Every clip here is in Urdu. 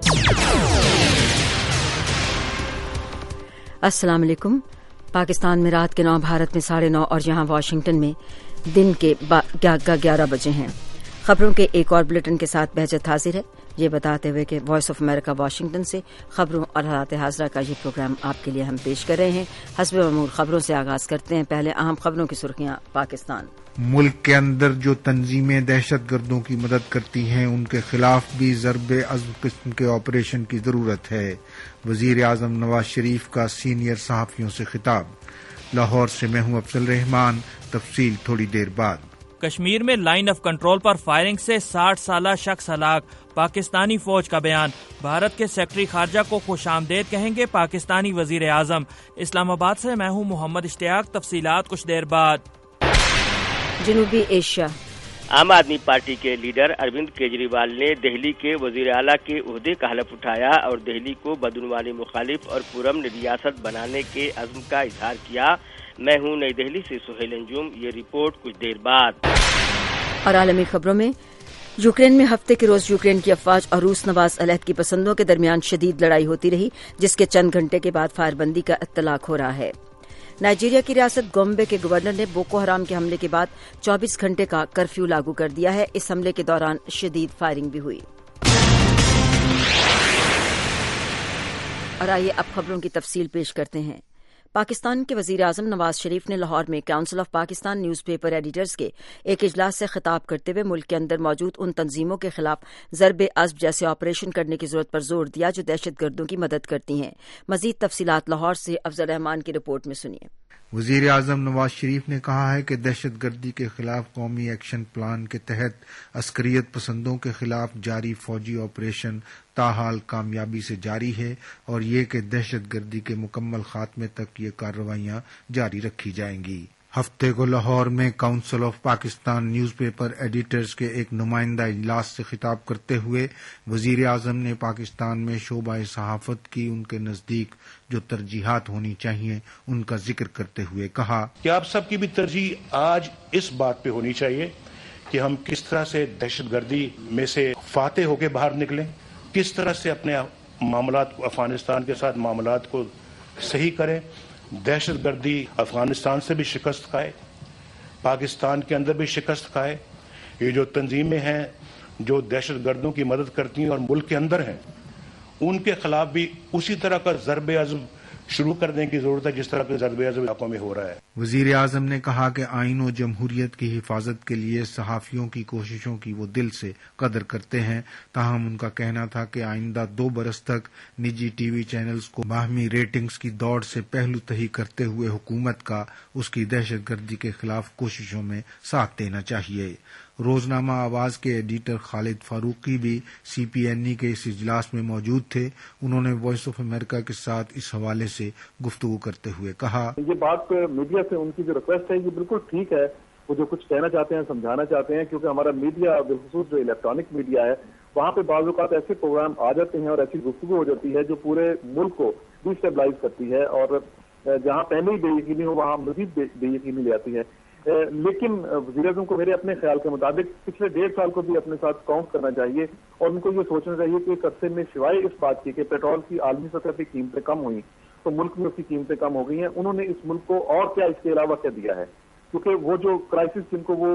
अस्सलाम वालेकुम। पाकिस्तान में रात के 9, भारत में 9:30 और यहाँ वाशिंगटन में दिन के 11 बजे हैं। खबरों के एक और बुलेटिन के साथ बहजत हाजिर है, ये बताते हुए कि वॉइस ऑफ अमेरिका वाशिंगटन से खबरों और हालात हाज़िरा का ये प्रोग्राम आपके लिए हम पेश कर रहे हैं। हस्ब मामूल खबरों से आगाज करते हैं। पहले अहम खबरों की सुर्खियां। पाकिस्तान मुल्क के अंदर जो तंजीमें दहशतगर्दों की मदद करती हैं उनके खिलाफ भी ज़रबे अज़्म किस्म के ऑपरेशन की ज़रूरत है। वज़ीर आज़म नवाज शरीफ का सीनियर सहाफ़ियों से खिताब। लाहौर से मैं हूं अफजल रहमान, तफसील थोड़ी देर बाद। कश्मीर में लाइन ऑफ कंट्रोल पर फायरिंग से 60 साला शख्स हलाक, पाकिस्तानी फौज का बयान। भारत के सेक्रेटरी खारजा को खुशामदेद कहेंगे पाकिस्तानी वजीर आजम। इस्लामाबाद से मैं हूं मोहम्मद इश्तियाक, तफसीलात कुछ देर बाद। जनूबी एशिया। आम आदमी पार्टी के लीडर अरविंद केजरीवाल ने दिल्ली के वजीर आला के ओहदे का हलफ उठाया और दिल्ली को बदउनवानी मुखालिफ और पुरअमन रियासत बनाने के अज़्म का इजहार किया। मैं हूं नई दिल्ली से सुहेल अंजुम, ये रिपोर्ट कुछ देर बाद। और आलमी खबरों में, यूक्रेन में हफ्ते के रोज यूक्रेन की अफवाज और रूस नवाज अलहद की पसंदों के दरमियान शदीद लड़ाई होती रही, जिसके चंद घंटे के बाद फायरबंदी का इत्तलाक हो रहा है। नाइजीरिया की रियासत गोम्बे के गवर्नर ने बोको हराम के हमले के बाद 24 घंटे का कर्फ्यू लागू कर दिया है। इस हमले के दौरान शदीद फायरिंग भी हुई। और आइए अब खबरों की तफसील पेश करते हैं। पाकिस्तान के वजीर आजम नवाज शरीफ ने लाहौर में council of Pakistan newspaper editors के एक इजलास से खिताब करते हुए मुल्क के अंदर मौजूद उन तंजीमों के खिलाफ ज़रबे अज़्म जैसे ऑपरेशन करने की जरूरत पर जोर दिया जो दहशतगर्दों की मदद करती हैं। मजीद तफसीलात लाहौर से अफजल रहमान की रिपोर्ट में सुनिए। वज़ीर आज़म नवाज शरीफ ने कहा है कि दहशतगर्दी के खिलाफ कौमी एक्शन प्लान के तहत अस्करियत पसंदों के खिलाफ जारी फौजी ऑपरेशन ताहाल कामयाबी से जारी है और ये कि दहशतगर्दी के मुकम्मल खात्मे तक ये कार्रवाइयां जारी रखी जाएंगी। हफ्ते को लाहौर में council of Pakistan newspaper editors के एक नुमाइंदा इजलास से खिताब करते हुए वजीर आजम ने पाकिस्तान में शोबा सहाफत की उनके नजदीक जो तरजीहात होनी चाहिए उनका जिक्र करते हुए कहा कि आप सबकी भी तरजीह आज इस बात पे होनी चाहिए कि हम किस तरह से दहशतगर्दी में से फाते होकर बाहर निकलें, किस तरह से अपने मामलात अफगानिस्तान के साथ मामलात को सही करें। दहशतगर्दी अफगानिस्तान से भी शिकस्त खाए, पाकिस्तान के अंदर भी शिकस्त खाए। ये जो तंजीमें हैं जो दहशतगर्दों की मदद करती हैं और मुल्क के अंदर हैं, उनके खिलाफ भी उसी तरह का ज़रबे अज़्म शुरू करने की जरूरत है जिस तरह के ज़रबे अज़्म इलाकों में हो रहा है। वज़ीर आज़म ने कहा कि आइन और जमहूरियत की हिफाजत के लिए सहाफ़ियों की कोशिशों की वो दिल से कदर करते हैं। ताहम उनका कहना था कि आइंदा 2 बरस तक निजी टीवी चैनल्स को बाहमी रेटिंग्स की दौड़ से पहलू तही करते हुए हुकूमत का उसकी दहशतगर्दी के खिलाफ कोशिशों में साथ देना चाहिए। रोजनामा आवाज के एडिटर खालिद फारूकी भी CPNE के इस इजलास में मौजूद थे। उन्होंने वॉइस ऑफ अमेरिका के साथ इस हवाले से गुफ्तगू करते हुए कहा, ये बात मीडिया से उनकी जो रिक्वेस्ट है ये बिल्कुल ठीक है। वो जो कुछ कहना चाहते हैं, समझाना चाहते हैं, क्योंकि हमारा मीडिया बिलखुसूस जो इलेक्ट्रॉनिक मीडिया है वहाँ पे बाज़ औक़ात ऐसे प्रोग्राम आ जाते हैं और ऐसी गुफ्तगू हो जाती है जो पूरे मुल्क को डिस्टेबलाइज करती है और जहाँ पहले ही बेयकीनी हो वहाँ मजीद बेयकीनी ले आती है। लेकिन वज़ीर आज़म को मेरे अपने ख्याल के मुताबिक पिछले 1.5 साल को भी अपने साथ काउंट करना चाहिए और उनको ये सोचना चाहिए कि इस अरसे में सिवाय इस बात की कि पेट्रोल की आलमी सतह पर कीमतें कम हुई तो मुल्क में उसकी कीमतें कम हो गई हैं, उन्होंने इस मुल्क को और क्या इसके अलावा क्या दिया है। क्योंकि वो जो क्राइसिस जिनको वो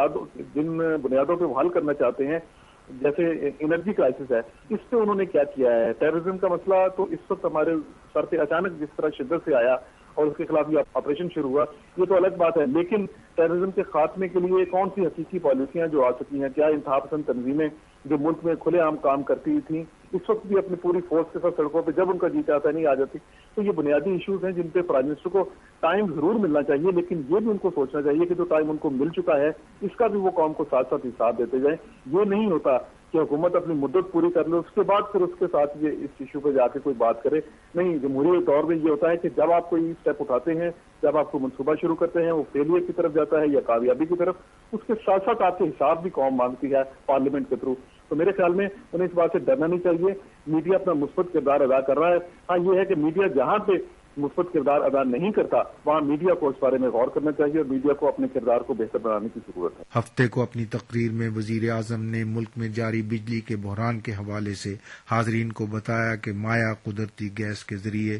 जिन बुनियादों पर हल करना चाहते हैं, जैसे एनर्जी क्राइसिस है, इस पे उन्होंने क्या किया है। टेररिज्म का मसला तो इस वक्त हमारे सर पे अचानक जिस तरह शिद्दत से आया और उसके खिलाफ ये ऑपरेशन शुरू हुआ, ये तो अलग बात है। लेकिन टेररिज्म के खात्मे के लिए कौन सी हकीकी पॉलिसियां जो आ चुकी हैं, क्या इंतहा पसंद तंजीमें जो मुल्क में खुलेआम काम करती थी इस वक्त भी अपनी पूरी फोर्स के साथ सड़कों पे जब उनका जी चाहता नहीं आ जाती। तो ये बुनियादी इश्यूज हैं जिन पे प्राइम मिनिस्टर को टाइम जरूर मिलना चाहिए, लेकिन ये भी उनको सोचना चाहिए कि जो टाइम उनको मिल चुका है इसका भी वो कौम को साथ साथ हिसाब देते जाए। ये नहीं होता कि हुकूमत अपनी मुद्दत पूरी कर ले उसके बाद फिर उसके साथ ये इस इशू पे जाके कोई बात करे। नहीं, जमहूरी दौर में ये होता है कि जब आप कोई स्टेप उठाते हैं, जब आपको मनसूबा शुरू करते हैं, वो फेलियर की तरफ जाता है या कामयाबी की तरफ, उसके साथ साथ आपके हिसाब भी कौम मांगती है पार्लियामेंट के थ्रू। तो मेरे ख्याल में उन्हें इस बात से डरना नहीं चाहिए। मीडिया अपना मुस्बत किरदार अदा कर रहा है। हाँ, ये है कि मीडिया जहाँ पे مثبت کردار ادا نہیں کرتا، وہاں میڈیا کو اس بارے میں غور کرنا چاہیے اور میڈیا کو اپنے کردار کو بہتر بنانے کی ضرورت ہے۔ ہفتے کو اپنی تقریر میں وزیر اعظم نے ملک میں جاری بجلی کے بحران کے حوالے سے حاضرین کو بتایا کہ مائع قدرتی گیس کے ذریعے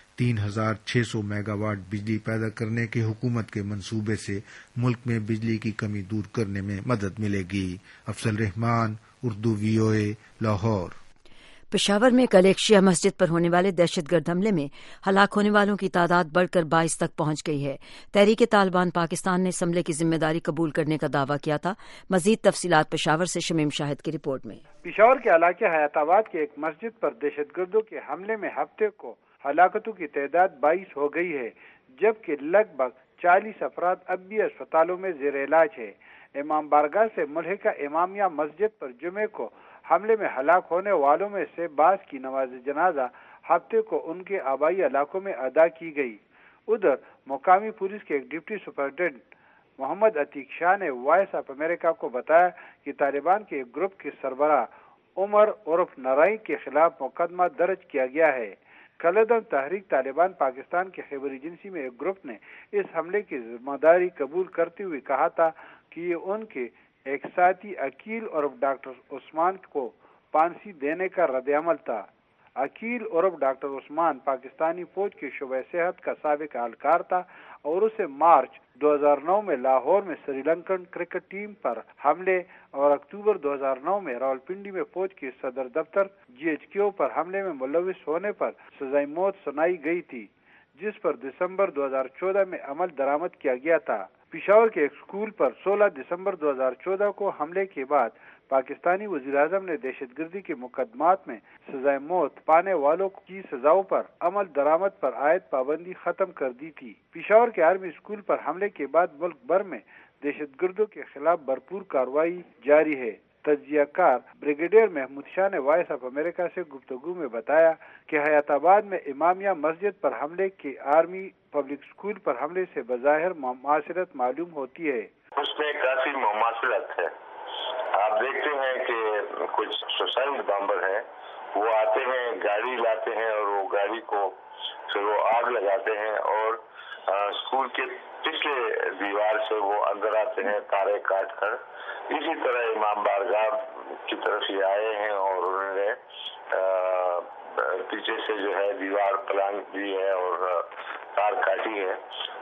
3600 میگا واٹ بجلی پیدا کرنے کے حکومت کے منصوبے سے ملک میں بجلی کی کمی دور کرنے میں مدد ملے گی۔ افضل رحمان، اردو VOA، لاہور۔ پشاور میں کل ایک شیعہ مسجد پر ہونے والے دہشت گرد حملے میں ہلاک ہونے والوں کی تعداد بڑھ کر 22 تک پہنچ گئی ہے۔ تحریک طالبان پاکستان نے اس حملے کی ذمہ داری قبول کرنے کا دعویٰ کیا تھا۔ مزید تفصیلات پشاور سے شمیم شاہد کی رپورٹ میں۔ پشاور کے علاقے حیات آباد کے ایک مسجد پر دہشت گردوں کے حملے میں ہفتے کو ہلاکتوں کی تعداد 22 ہو گئی ہے، جبکہ لگ بھگ 40 افراد اب بھی اسپتالوں میں زیر علاج ہے۔ امام بارگاہ سے ملحقہ امامیہ مسجد پر جمعے کو حملے میں ہلاک ہونے والوں میں سے بعض کی نماز جنازہ ہفتے کو ان کے آبائی علاقوں میں ادا کی گئی۔ ادھر مقامی پولیس کے ایک ڈپٹی سپرنٹینڈنٹ محمد عتیق شاہ نے وائس آف امریکہ کو بتایا کہ طالبان کے ایک گروپ کے سربراہ عمر عرف نرائی کے خلاف مقدمہ درج کیا گیا ہے۔ کالعدم تحریک طالبان پاکستان کے خیبر ایجنسی میں ایک گروپ نے اس حملے کی ذمہ داری قبول کرتے ہوئے کہا تھا کہ یہ ان کے ایک ساتھی عقیل عرف ڈاکٹر عثمان کو پھانسی دینے کا رد عمل تھا۔ عقیل عرف ڈاکٹر عثمان پاکستانی فوج کے شعبہ صحت کا سابق اہلکار تھا اور اسے مارچ 2009 میں لاہور میں سری لنکن کرکٹ ٹیم پر حملے اور اکتوبر 2009 میں راولپنڈی میں فوج کے صدر دفتر GHQ پر حملے میں ملوث ہونے پر سزائے موت سنائی گئی تھی، جس پر دسمبر 2014 میں عمل درآمد کیا گیا تھا۔ پشاور کے ایک اسکول پر 16 دسمبر 2014 کو حملے کے بعد پاکستانی وزیراعظم نے دہشت گردی کے مقدمات میں سزائے موت پانے والوں کی سزاؤں پر عمل درآمد پر عائد پابندی ختم کر دی تھی۔ پشاور کے آرمی اسکول پر حملے کے بعد ملک بھر میں دہشت گردوں کے خلاف بھرپور کارروائی جاری ہے۔ تجزیہ کار بریگیڈیئر محمود شاہ نے وائس آف امریکہ سے گفتگو میں بتایا کہ حیات آباد میں امامیہ مسجد پر حملے کے آرمی پبلک اسکول پر حملے سے بظاہر مماثلت معلوم ہوتی ہے۔ اس میں کافی مماثلت ہے۔ آپ دیکھتے ہیں کہ کچھ سوسائڈ بامبر ہیں، وہ آتے ہیں، گاڑی لاتے ہیں اور وہ گاڑی کو پھر وہ آگ لگاتے ہیں اور اسکول کے پچھلے دیوار سے وہ اندر آتے ہیں تارے کاٹ کر۔ اسی طرح امام بارگاہ کی طرف یہ آئے ہیں اور انہوں نے پیچھے سے جو ہے دیوار پلانگ دی ہے اور تار کاٹی ہے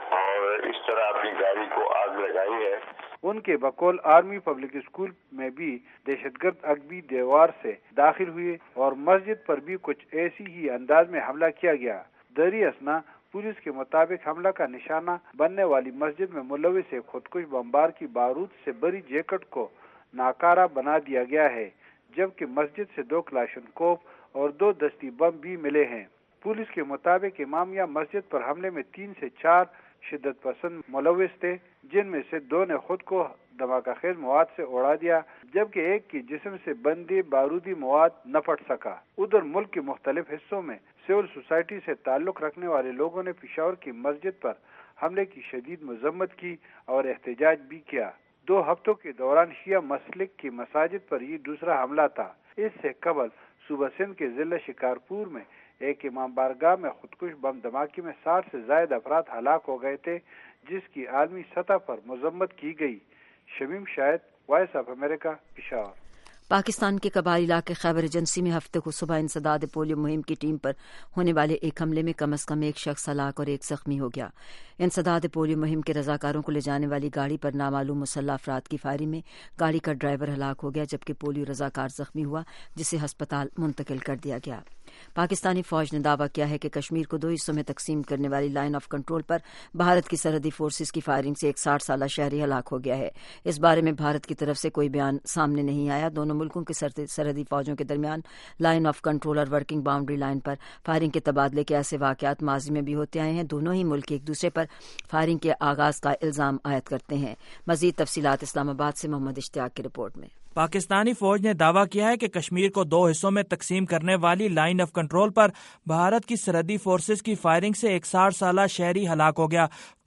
اور اس طرح اپنی گاڑی کو آگ لگائی ہے۔ ان کے بقول آرمی پبلک اسکول میں بھی دہشت گرد اگبی دیوار سے داخل ہوئے اور مسجد پر بھی کچھ ایسی ہی انداز میں حملہ کیا گیا۔ دری اثنا پولیس کے مطابق حملہ کا نشانہ بننے والی مسجد میں ملوث ایک خودکش بمبار کی بارود سے بری جیکٹ کو ناکارہ بنا دیا گیا ہے، جبکہ مسجد سے 2 کلاشنکوف اور 2 دستی بم بھی ملے ہیں۔ پولیس کے مطابق امامیہ مسجد پر حملے میں 3 سے 4 شدت پسند ملوث تھے، جن میں سے 2 نے خود کو دھماکہ خیز مواد سے اڑا دیا، جبکہ ایک کی جسم سے بندی بارودی مواد نہ پھٹ سکا۔ ادھر ملک کے مختلف حصوں میں سول سوسائٹی سے تعلق رکھنے والے لوگوں نے پشاور کی مسجد پر حملے کی شدید مذمت کی اور احتجاج بھی کیا۔ 2 ہفتوں کے دوران شیعہ مسلک کی مساجد پر یہ دوسرا حملہ تھا۔ اس سے قبل صوبہ سندھ کے ضلع شکارپور میں ایک امام بارگاہ میں خودکش بم دھماکے میں 60 سے زائد افراد ہلاک ہو گئے تھے، جس کی عالمی سطح پر مذمت کی گئی۔ Shamim Shahid, voice of America, Peshawar. Pakistan کے قبائلی علاقے خیبر ایجنسی میں ہفتے کو صبح انسداد پولیو مہم کی ٹیم پر ہونے والے ایک حملے میں کم از کم 1 شخص ہلاک اور 1 زخمی ہو گیا۔ انسداد پولیو مہم کے رضاکاروں کو لے جانے والی گاڑی پر نامعلوم مسلح افراد کی فائرنگ میں گاڑی کا ڈرائیور ہلاک ہو گیا، جبکہ پولیو رضاکار زخمی ہوا، جسے ہسپتال منتقل کر دیا گیا۔ پاکستانی فوج نے دعویٰ کیا ہے کہ کشمیر کو 2 حصوں میں تقسیم کرنے والی لائن آف کنٹرول پر بھارت کی سرحدی فورسز کی فائرنگ سے ایک 60 سالہ شہری ہلاک ہو گیا ہے۔ اس بارے میں بھارت کی طرف سے کوئی بیان سامنے نہیں آیا۔ دونوں ملکوں کے سرحدی فوجوں کے درمیان لائن آف کنٹرول اور ورکنگ باؤنڈری لائن پر فائرنگ کے تبادلے کے ایسے واقعات ماضی میں بھی ہوتے آئے ہیں۔ دونوں ہی ملک ایک دوسرے پر فائرنگ کے آغاز کا الزام عائد کرتے ہیں۔ مزید تفصیلات اسلام آباد سے محمد اشتیاق کی رپورٹ میں۔ پاکستانی فوج نے دعویٰ کیا ہے کہ کشمیر کو 2 حصوں میں تقسیم کرنے والی لائن آف کنٹرول پر بھارت کی سرحدی فورسز کی فائرنگ سے ایک 60 سالہ شہری ہلاک ہو گیا۔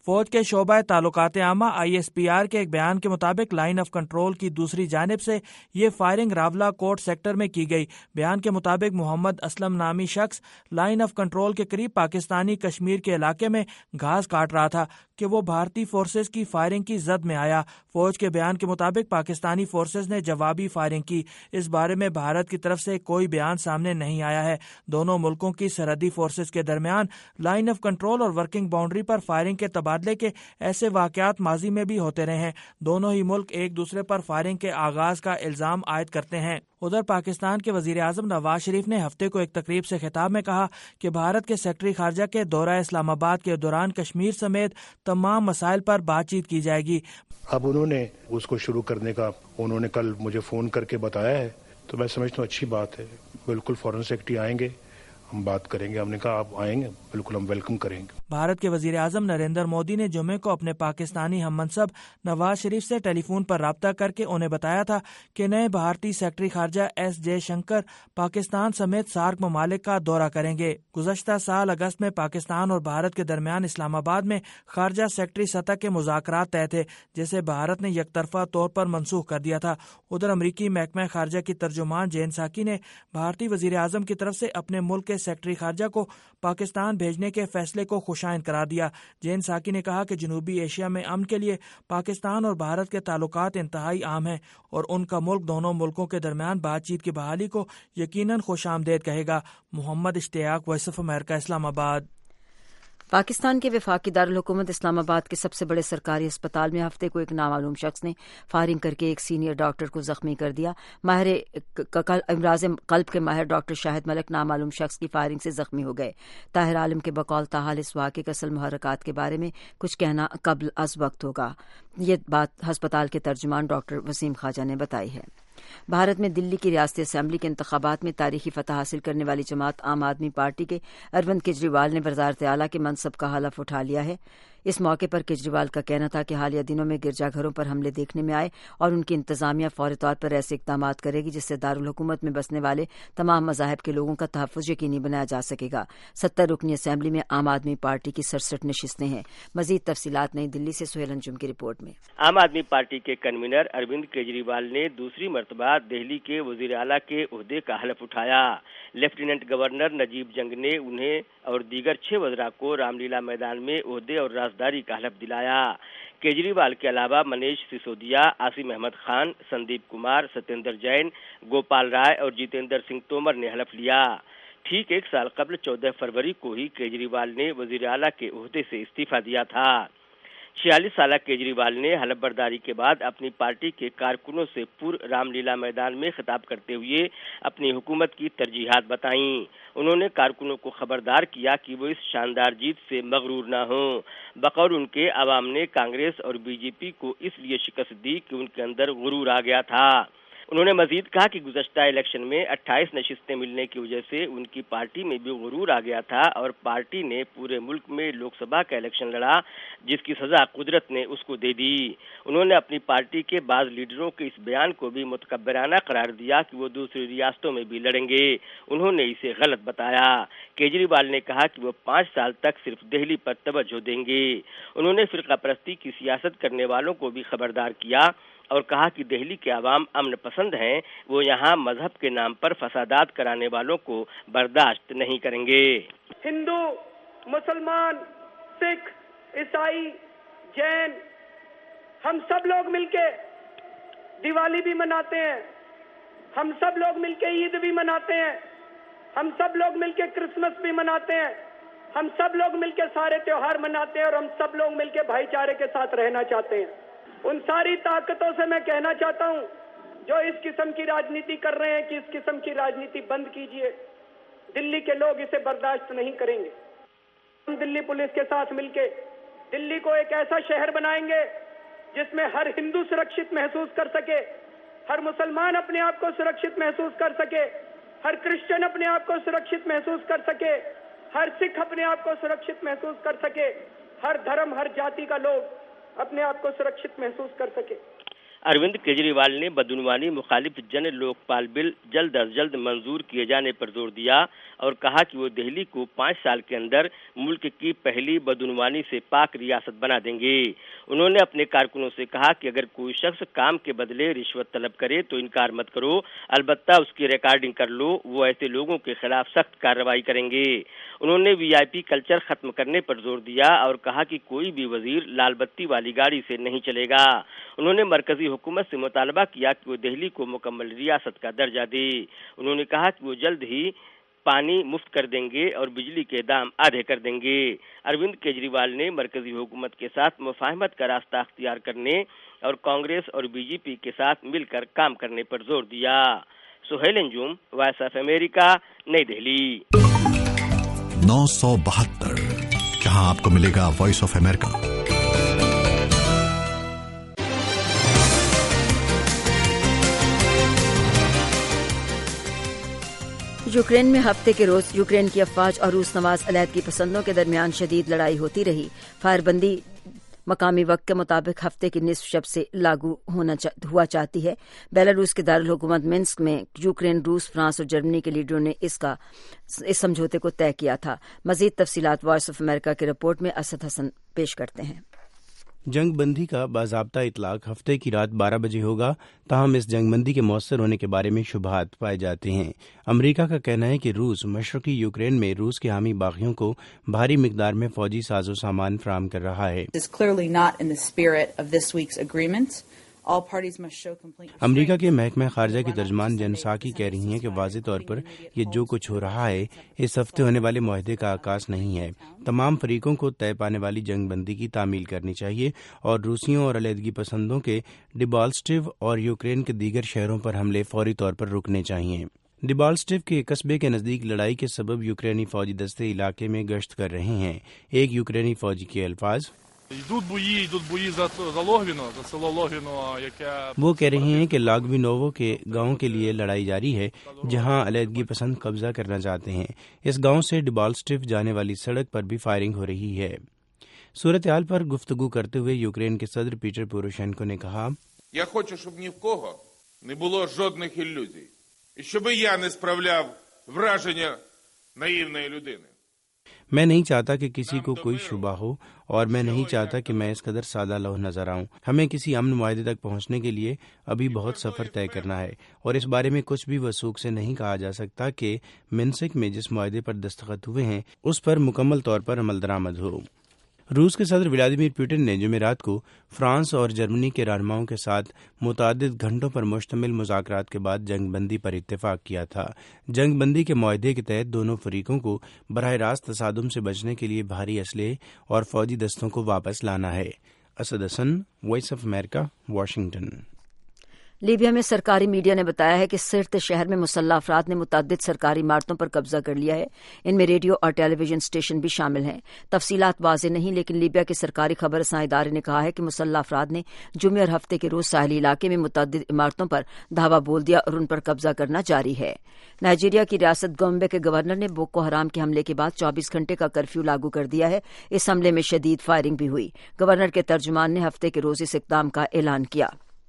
فوج کے شعبہ تعلقات عامہ ISPR کے ایک بیان کے مطابق لائن آف کنٹرول کی دوسری جانب سے یہ فائرنگ راولہ کوٹ سیکٹر میں کی گئی۔ بیان کے مطابق محمد اسلم نامی شخص لائن آف کنٹرول کے قریب پاکستانی کشمیر کے علاقے میں گھاس کاٹ رہا تھا کہ وہ بھارتی فورسز کی فائرنگ کی زد میں آیا۔ فوج کے بیان کے مطابق پاکستانی فورسز نے جوابی فائرنگ کی۔ اس بارے میں بھارت کی طرف سے کوئی بیان سامنے نہیں آیا ہے۔ دونوں ملکوں کی سرحدی فورسز کے درمیان لائن آف کنٹرول اور ورکنگ باؤنڈری پر فائرنگ کے تبادلے کے ایسے واقعات ماضی میں بھی ہوتے رہے ہیں۔ دونوں ہی ملک ایک دوسرے پر فائرنگ کے آغاز کا الزام عائد کرتے ہیں۔ ادھر پاکستان کے وزیر اعظم نواز شریف نے ہفتے کو ایک تقریب سے خطاب میں کہا کہ بھارت کے سیکرٹری خارجہ کے دورہ اسلام آباد کے دوران کشمیر سمیت تمام مسائل پر بات چیت کی جائے گی۔ اب انہوں نے اس کو شروع کرنے کا انہوں نے کل مجھے فون کر کے بتایا ہے، تو میں سمجھتا ہوں اچھی بات ہے۔ بالکل فورن سیکرٹری آئیں گے، ہم بات کریں گے۔ ہم نے کہا آپ آئیں گے، بالکل ہم ویلکم کریں گے۔ بھارت کے وزیر اعظم نریندر مودی نے جمعے کو اپنے پاکستانی ہم منصب نواز شریف سے ٹیلی فون پر رابطہ کر کے انہیں بتایا تھا کہ نئے بھارتی سیکرٹری خارجہ ایس جے شنکر پاکستان سمیت سارک ممالک کا دورہ کریں گے۔ گزشتہ سال اگست میں پاکستان اور بھارت کے درمیان اسلام آباد میں خارجہ سیکرٹری سطح کے مذاکرات طے تھے، جسے بھارت نے یک طرفہ طور پر منسوخ کر دیا تھا۔ ادھر امریکی محکمہ خارجہ کی ترجمان جین ساکی نے بھارتی وزیر اعظم کی طرف سے اپنے ملک کے سیکرٹری خارجہ کو پاکستان بھیجنے کے فیصلے کو خوشائند قرار دیا۔ جین ساکی نے کہا کہ جنوبی ایشیا میں امن کے لیے پاکستان اور بھارت کے تعلقات انتہائی اہم ہیں اور ان کا ملک دونوں ملکوں کے درمیان بات چیت کی بحالی کو یقیناً خوش آمدید کہے گا۔ محمد اشتیاق، وائس آف امریکہ، اسلام آباد۔ پاکستان کے وفاقی دارالحکومت اسلام آباد کے سب سے بڑے سرکاری اسپتال میں ہفتے کو ایک نامعلوم شخص نے فائرنگ کر کے ایک سینئر ڈاکٹر کو زخمی کر دیا۔ امراض قلب کے ماہر ڈاکٹر شاہد ملک نامعلوم شخص کی فائرنگ سے زخمی ہو گئے۔ طاہر عالم کے بقول تاحال اس واقعے کے اصل محرکات کے بارے میں کچھ کہنا قبل از وقت ہوگا۔ یہ بات ہسپتال کے ترجمان ڈاکٹر وسیم خواجہ نے بتائی ہے۔ بھارت میں دلی کی ریاستی اسمبلی کے انتخابات میں تاریخی فتح حاصل کرنے والی جماعت عام آدمی پارٹی کے اروند کیجریوال نے وزارت اعلیٰ کے منصب کا حلف اٹھا لیا ہے۔ اس موقع پر کیجریوال کا کہنا تھا کہ حالیہ دنوں میں گرجا گھروں پر حملے دیکھنے میں آئے اور ان کی انتظامیہ فوری طور پر ایسے اقدامات کرے گی جس سے دارالحکومت میں بسنے والے تمام مذاہب کے لوگوں کا تحفظ یقینی بنایا جا سکے گا۔ 70 رکنی اسمبلی میں عام آدمی پارٹی کی 67 نشستیں ہیں۔ مزید تفصیلات نئی دلی سے سہیل انجم کی رپورٹ میں۔ عام آدمی پارٹی کے کنوینر اروند کیجریوال نے دوسری مرتبہ دہلی کے وزیر اعلیٰ کے عہدے کا حلف اٹھایا۔ لیفٹیننٹ گورنر نجیب جنگ نے انہیں اور دیگر 6 وزراء کو رام لیلا میدان میں عہدے اور رازداری کا حلف دلایا۔ کیجریوال کے علاوہ منیش سسودیا، عاصم احمد خان، سندیپ کمار، ستیندر جین، گوپال رائے اور جتیندر سنگھ تومر نے حلف لیا۔ ٹھیک ایک سال قبل 14 فروری کو ہی کیجریوال نے وزیر اعلیٰ کے عہدے سے استعفیٰ دیا تھا۔ 46 سالہ کیجریوال نے حلف برداری کے بعد اپنی پارٹی کے کارکنوں سے رام لیلا میدان میں خطاب کرتے ہوئے اپنی حکومت کی ترجیحات بتائیں۔ انہوں نے کارکنوں کو خبردار کیا کہ وہ اس شاندار جیت سے مغرور نہ ہوں۔ بقول ان کے عوام نے کانگریس اور BJP کو اس لیے شکست دی کہ ان کے اندر غرور آ گیا تھا۔ انہوں نے مزید کہا کہ گزشتہ الیکشن میں 28 نشستیں ملنے کی وجہ سے ان کی پارٹی میں بھی غرور آ گیا تھا اور پارٹی نے پورے ملک میں لوک سبھا کا الیکشن لڑا جس کی سزا قدرت نے اس کو دے دی۔ انہوں نے اپنی پارٹی کے بعض لیڈروں کے اس بیان کو بھی متکبرانہ قرار دیا کہ وہ دوسری ریاستوں میں بھی لڑیں گے۔ انہوں نے اسے غلط بتایا۔ کیجریوال نے کہا کہ وہ 5 سال تک صرف دہلی پر توجہ دیں گے۔ انہوں نے فرقہ پرستی کی سیاست کرنے والوں کو بھی خبردار کیا اور کہا کہ دہلی کے عوام امن پسند ہیں، وہ یہاں مذہب کے نام پر فسادات کرانے والوں کو برداشت نہیں کریں گے۔ ہندو، مسلمان، سکھ، عیسائی، جین، ہم سب لوگ مل کے دیوالی بھی مناتے ہیں، ہم سب لوگ مل کے عید بھی مناتے ہیں، ہم سب لوگ مل کے کرسمس بھی مناتے ہیں، ہم سب لوگ مل کے سارے تہوار مناتے ہیں اور ہم سب لوگ مل کے بھائی چارے کے ساتھ رہنا چاہتے ہیں۔ ان ساری طاقتوں سے میں کہنا چاہتا ہوں جو اس قسم کی راجنیتی کر رہے ہیں کہ اس قسم کی راجنیتی بند کیجئے۔ دلی کے لوگ اسے برداشت نہیں کریں گے۔ ہم دلی پولیس کے ساتھ مل کے دلی کو ایک ایسا شہر بنائیں گے جس میں ہر ہندو سرکشت محسوس کر سکے، ہر مسلمان اپنے آپ کو سرکشت محسوس کر سکے، ہر کرسچن اپنے آپ کو سرکشت محسوس کر سکے، ہر سکھ اپنے آپ کو سرکشت محسوس کر سکے، ہر دھرم، ہر جاتی کا لوگ اپنے آپ کو سرکشت محسوس کر سکے۔ अरविंद केजरीवाल ने बदनवानी मुखालिफ जन लोकपाल बिल जल्द अज जल्द मंजूर किए जाने पर जोर दिया और कहा कि वो दिल्ली को 5 साल के अंदर मुल्क की पहली बदनवानी से पाक रियासत बना देंगे। उन्होंने अपने कारकुनों से कहा कि अगर कोई शख्स काम के बदले रिश्वत तलब करे तो इनकार मत करो, अलबत्ता उसकी रिकॉर्डिंग कर लो, वो ऐसे लोगों के खिलाफ सख्त कार्रवाई करेंगे। उन्होंने वीआईपी कल्चर खत्म करने पर जोर दिया और कहा कि कोई भी वजीर लाल बत्ती वाली गाड़ी से नहीं चलेगा। उन्होंने मरकजी हुकूमत से मुतालबा किया कि वो दिल्ली को मुकम्मल रियासत का दर्जा दे। उन्होंने कहा कि वो जल्द ही पानी मुफ्त कर देंगे और बिजली के दाम आधे कर देंगे। अरविंद केजरीवाल ने मरकजी हुकूमत के साथ मुफाहमत का रास्ता अख्तियार करने और कांग्रेस और बीजेपी के साथ मिलकर काम करने पर जोर दिया। Suhail Anjum, voice of America, New Delhi. 972 जहां आपको मिलेगा वॉइस ऑफ अमेरिका। यूक्रेन में हफ्ते के रोज यूक्रेन की अफवाज और रूस नवाज अलहदगी पसंदों के दरमियान शदीद लड़ाई होती रही। फायरबंदी मकामी वक्त के मुताबिक हफ्ते की निसफ शब से लागू हुआ चाहती है। बेलारूस के दारुल हुकूमत मिन्स्क में यूक्रेन, रूस, फ्रांस और जर्मनी के लीडरों ने इस समझौते को तय किया था। मजीद तफसीलात वॉइस ऑफ अमेरिका की रिपोर्ट में असद हसन पेश करते हैं। जंग बंदी का बाज़ाब्ता इतलाक हफ्ते की रात 12 बजे होगा, ताहम इस जंग बंदी के मौसर होने के बारे में शुबहात पाए जाते हैं। अमरीका का कहना है कि रूस मशरकी यूक्रेन में रूस के हामी बागियों को भारी मिकदार में फौजी साजो सामान फराहम कर रहा है। अमरीका के महकमा खारजा की तर्जमान जेन साकी कह रही हैं कि वाज़ेह तौर पर ये जो कुछ हो रहा है इस हफ्ते होने वाले मुआहदे का आकाश नहीं है। तमाम फरीकों को तय पाने वाली जंग बंदी की तामील करनी चाहिए और रूसियों और अलहदगी पसंदों के डिबाल्स्टिव और यूक्रेन के दीगर शहरों पर हमले फौरी तौर पर रुकने चाहिए। डिबाल्स्टिव के कस्बे के नजदीक लड़ाई के सबब यूक्रेनी फौजी दस्ते इलाके में गश्त कर रहे हैं। एक यूक्रेनी फौजी के अल्फाज, वो कह रहे हैं कि लागविनोवो के गांव के लिए लड़ाई जारी है जहां अलहदगी पसंद कब्जा करना चाहते हैं। इस गांव से डिबाल्स्टिव जाने वाली सड़क पर भी फायरिंग हो रही है। सूरत हाल पर गुफ्तगू करते हुए यूक्रेन के सदर पीटर पोरोशेंको ने कहा, Я хочу, щоб ні в кого не було жодних ілюзій. І щоб я не справляв враження наївної людини. मैं नहीं चाहता कि किसी को कोई शुबा हो और मैं नहीं चाहता कि मैं इस कदर सादा लौह नजर आऊं। हमें किसी अमन मुआहदे तक पहुंचने के लिए अभी बहुत सफर तय करना है और इस बारे में कुछ भी वसूख से नहीं कहा जा सकता कि मिन्स्क में जिस मुआहदे पर दस्तखत हुए हैं उस पर मुकम्मल तौर पर अमल दरामद हो। रूस के सदर व्लादिमीर पुतिन ने जुमेरात को फ्रांस और जर्मनी के रहनुमाओं के साथ मुतादिद घंटों पर मुश्तमिल मुज़ाकरात के बाद जंग बंदी पर इत्तेफाक किया था। जंग बंदी के मुआहदे के तहत दोनों फरीकों को बराह रास्त तसादुम से बचने के लिए भारी असले और फौजी दस्तों को वापस लाना है। Asad Hasan, voice of America, Washington. Libya में सरकारी मीडिया ने बताया है कि सिर्त शहर में मुसल्लह अफराद ने मुतअद्दिद सरकारी इमारतों पर कब्जा कर लिया है। इनमें रेडियो और टेलीविजन स्टेशन भी शामिल हैं। तफसीलात वाज़ेह नहीं, लेकिन लीबिया के सरकारी खबर रसां इदारे ने कहा है कि मुसल्लह अफराद ने जुमे और हफ्ते के रोज साहिली इलाके में मुतअद्दिद इमारतों पर धावा बोल दिया और उन पर कब्जा करना जारी है। नाइजीरिया की रियासत गोम्बे के गवर्नर ने बोको हराम के हमले के बाद 24 घंटे का कर्फ्यू लागू कर दिया है। इस हमले में शदीद फायरिंग भी हुई। गवर्नर के तर्जुमान ने हफ्ते के रोज इस इक़दाम का ऐलान किया।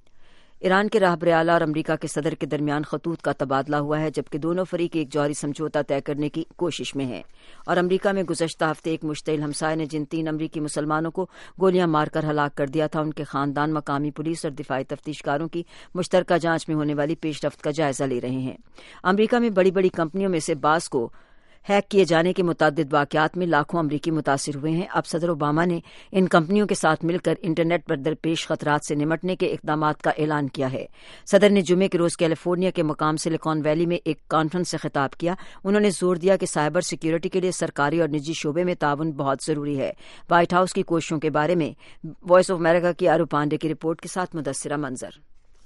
ईरान के राहबर आला और अमरीका के सदर के दरमियान खतूत का तबादला हुआ है, जबकि दोनों फरीक एक जौहरी समझौता तय करने की कोशिश में हैं। और अमरीका में गुज़श्ता हफ्ते एक मुश्तइल हमसाये ने जिन 3 अमरीकी मुसलमानों को गोलियां मारकर हलाक कर दिया था, उनके खानदान मकामी पुलिस और दिफाई तफ्तीशकारों की मुश्तरका जांच में होने वाली पेशरफ्त का जायजा ले रहे हैं। अमरीका में बड़ी बड़ी कंपनियों में से बास को हैक किए जाने के मुतअद्दिद वाक़यात में लाखों अमरीकी मुतासिर हुए हैं। अब सदर ओबामा ने इन कंपनियों के साथ मिलकर इंटरनेट पर दरपेश खतरात से निमटने के इक़दामात का ऐलान किया है। सदर ने जुमे के रोज कैलिफोर्निया के मकाम सिलिकॉन वैली में एक कॉन्फ्रेंस से खिताब किया। उन्होंने जोर दिया कि साइबर सिक्योरिटी के लिए सरकारी और निजी शोबे में ताउन बहुत जरूरी है। व्हाइट हाउस की कोशिशों के बारे में वॉइस ऑफ अमेरिका की आरू पांडे की रिपोर्ट के साथ मुदस्सिरा मंजर।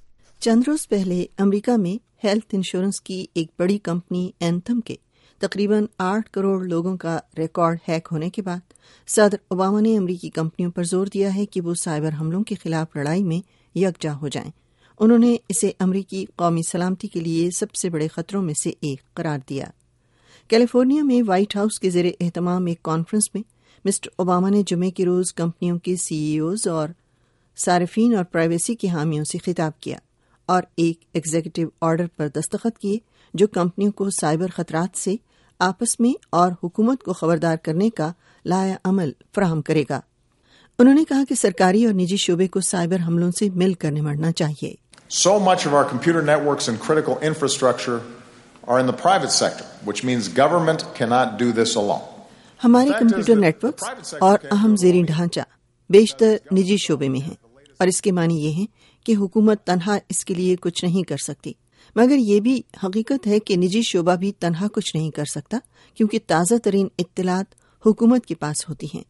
चंद रोज पहले अमरीका में हेल्थ इंश्योरेंस की एक बड़ी कंपनी एंथम के तकरीबन 8 करोड़ लोगों का रिकॉर्ड हैक होने के बाद सदर ओबामा ने अमरीकी कंपनियों पर जोर दिया है कि वो साइबर हमलों के खिलाफ लड़ाई में यकजा हो जाएं। उन्होंने इसे अमरीकी कौमी सलामती के लिए सबसे बड़े खतरों में से एक करार दिया। कैलिफोर्निया में व्हाइट हाउस के ज़ेरे एहतमाम एक कॉन्फ्रेंस में मिस्टर ओबामा ने जुमे के रोज कंपनियों के सीईओज और صارفین اور پرائیویسی کے حامیوں سے خطاب کیا اور ایک ایگزیکٹو آرڈر پر دستخط کیے جو کمپنیوں کو سائبر خطرات سے آپس میں اور حکومت کو خبردار کرنے کا لائحہ عمل فراہم کرے گا۔ انہوں نے کہا کہ سرکاری اور نجی شعبے کو سائبر حملوں سے مل کر نمٹنا چاہیے۔ So much of our computer networks and critical infrastructure are in the private sector, which means government cannot do this alone. ہمارے کمپیوٹر نیٹ ورکس اور اہم زیریں ڈھانچہ بیشتر نجی شعبے میں ہیں، اور اس کے معنی یہ ہے کہ حکومت تنہا اس کے لیے کچھ نہیں کر سکتی، مگر یہ بھی حقیقت ہے کہ نجی شعبہ بھی تنہا کچھ نہیں کر سکتا کیونکہ تازہ ترین اطلاعات حکومت کے پاس ہوتی ہیں۔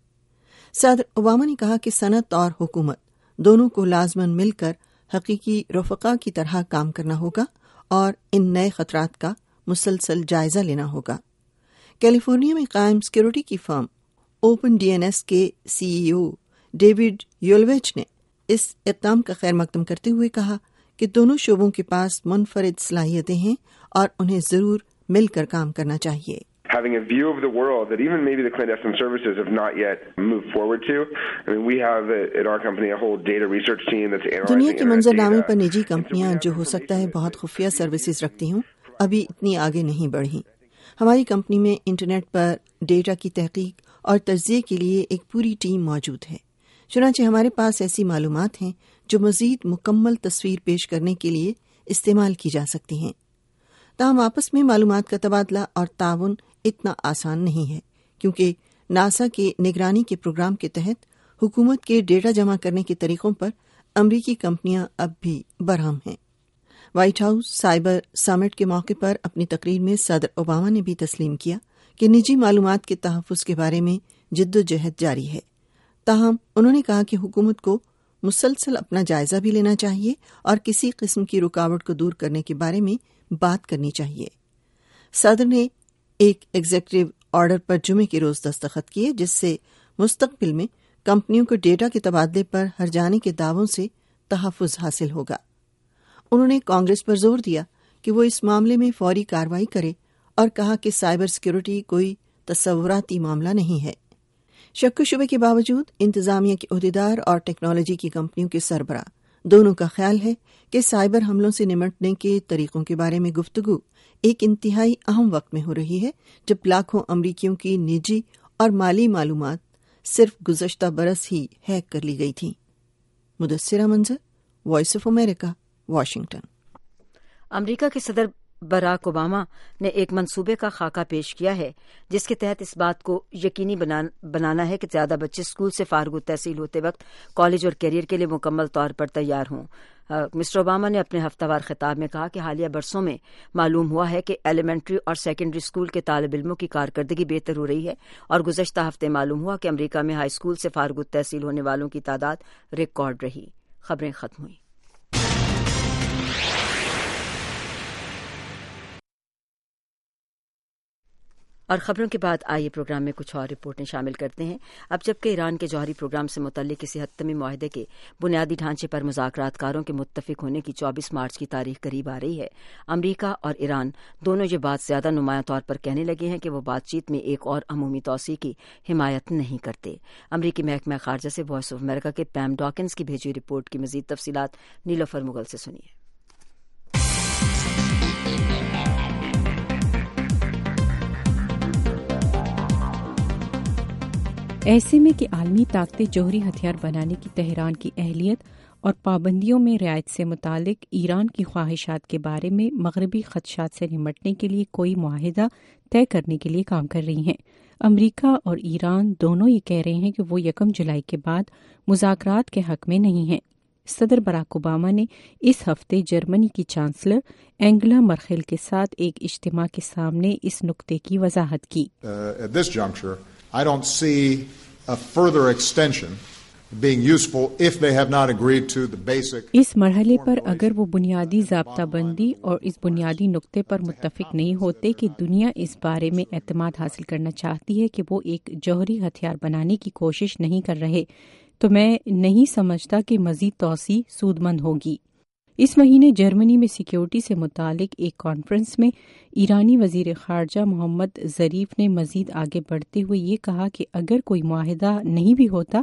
صدر اوباما نے کہا کہ صنعت اور حکومت دونوں کو لازماً مل کر حقیقی رفقا کی طرح کام کرنا ہوگا اور ان نئے خطرات کا مسلسل جائزہ لینا ہوگا۔ کیلیفورنیا میں قائم سیکورٹی کی firm open D N S کے سی ای او ڈیوڈ یولویچ نے اس اقدام کا خیر مقدم کرتے ہوئے کہا کہ دونوں شعبوں کے پاس منفرد صلاحیتیں ہیں اور انہیں ضرور مل کر کام کرنا چاہیے۔ Having a view of the world that even maybe the clandestine services have not yet moved forward to. I mean, we have at our company a whole data research team that's analyzing دنیا کے منظر نامے پر نجی کمپنیاں جو ہو سکتا ہے بہت خفیہ سروسز رکھتی ہوں ابھی اتنی آگے نہیں بڑھی۔ ہماری کمپنی میں انٹرنیٹ پر ڈیٹا کی تحقیق اور تجزیے کے لیے ایک پوری ٹیم موجود ہے، چنانچہ ہمارے پاس ایسی معلومات ہیں جو مزید مکمل تصویر پیش کرنے کے لیے استعمال کی جا سکتی ہیں۔ تاہم آپس میں معلومات کا تبادلہ اور تعاون اتنا آسان نہیں ہے کیونکہ ناسا کے نگرانی کے پروگرام کے تحت حکومت کے ڈیٹا جمع کرنے کے طریقوں پر امریکی کمپنیاں اب بھی برہم ہیں۔ وائٹ ہاؤس سائبر سمٹ کے موقع پر اپنی تقریر میں صدر اوباما نے بھی تسلیم کیا کہ نجی معلومات کے تحفظ کے بارے میں جد و جہد جاری ہے، تاہم انہوں نے کہا کہ حکومت کو مسلسل اپنا جائزہ بھی لینا چاہیے اور کسی قسم کی رکاوٹ کو دور کرنے کے بارے میں بات کرنی چاہیے۔ صدر نے ایک ایگزیکٹو آرڈر پر جمعے کے روز دستخط کیے جس سے مستقبل میں کمپنیوں کو ڈیٹا کے تبادلے پر ہرجانے کے دعووں سے تحفظ حاصل ہوگا۔ انہوں نے کانگریس پر زور دیا کہ وہ اس معاملے میں فوری کارروائی کرے اور کہا کہ سائبر سیکورٹی کوئی تصوراتی معاملہ نہیں ہے۔ شک و شبے کے باوجود انتظامیہ کے عہدیدار اور ٹیکنالوجی کی کمپنیوں کے سربراہ دونوں کا خیال ہے کہ سائبر حملوں سے نمٹنے کے طریقوں کے بارے میں گفتگو ایک انتہائی اہم وقت میں ہو رہی ہے جب لاکھوں امریکیوں کی نجی اور مالی معلومات صرف گزشتہ برس ہی ہیک کر لی گئی تھیں۔ Mudassira Manzar, voice of America, Washington. امریکہ کے صدر براک اوباما نے ایک منصوبے کا خاکہ پیش کیا ہے جس کے تحت اس بات کو یقینی بنانا ہے کہ زیادہ بچے اسکول سے فارغ التحصیل ہوتے وقت کالج اور کیریئر کے لیے مکمل طور پر تیار ہوں۔ مسٹر اوباما نے اپنے ہفتہ وار خطاب میں کہا کہ حالیہ برسوں میں معلوم ہوا ہے کہ ایلیمنٹری اور سیکنڈری اسکول کے طالب علموں کی کارکردگی بہتر ہو رہی ہے، اور گزشتہ ہفتے معلوم ہوا کہ امریکہ میں ہائی اسکول سے فارغ التحصیل ہونے والوں کی تعداد ریکارڈ رہی۔ خبریں ختم ہوئیں۔ اور خبروں کے بعد آئیے پروگرام میں کچھ اور رپورٹیں شامل کرتے ہیں۔ اب جبکہ ایران کے جوہری پروگرام سے متعلق کسی حتمی معاہدے کے بنیادی ڈھانچے پر مذاکرات کاروں کے متفق ہونے کی 24 مارچ کی تاریخ قریب آ رہی ہے، امریکہ اور ایران دونوں یہ بات زیادہ نمایاں طور پر کہنے لگے ہیں کہ وہ بات چیت میں ایک اور عمومی توسیع کی حمایت نہیں کرتے۔ امریکی محکمہ خارجہ سے وائس آف امریکہ کے پیم ڈاکنز کی بھیجی رپورٹ کی مزید تفصیلات نیلوفر مغل سے سنیے۔ ایسے میں کہ عالمی طاقتیں جوہری ہتھیار بنانے کی تہران کی اہلیت اور پابندیوں میں رعایت سے متعلق ایران کی خواہشات کے بارے میں مغربی خدشات سے نمٹنے کے لیے کوئی معاہدہ طے کرنے کے لیے کام کر رہی ہیں۔ امریکہ اور ایران دونوں یہ کہہ رہے ہیں کہ وہ 1 جولائی کے بعد مذاکرات کے حق میں نہیں ہیں۔ صدر براک اوباما نے اس ہفتے جرمنی کی چانسلر اینگلا مرکل کے ساتھ ایک اجتماع کے سامنے اس نکتے کی وضاحت کی۔ I don't see a further extension being useful if they have not agreed to the basic. اس مرحلے پر اگر وہ بنیادی ضابطہ بندی اور اس بنیادی نقطے پر متفق نہیں ہوتے کہ دنیا اس بارے میں اعتماد حاصل کرنا چاہتی ہے کہ وہ ایک جوہری ہتھیار بنانے کی کوشش نہیں کر رہے، تو میں نہیں سمجھتا کہ مزید توسیع سود مند ہوگی۔ اس مہینے جرمنی میں سیکیورٹی سے متعلق ایک کانفرنس میں ایرانی وزیر خارجہ محمد ظریف نے مزید آگے بڑھتے ہوئے یہ کہا کہ اگر کوئی معاہدہ نہیں بھی ہوتا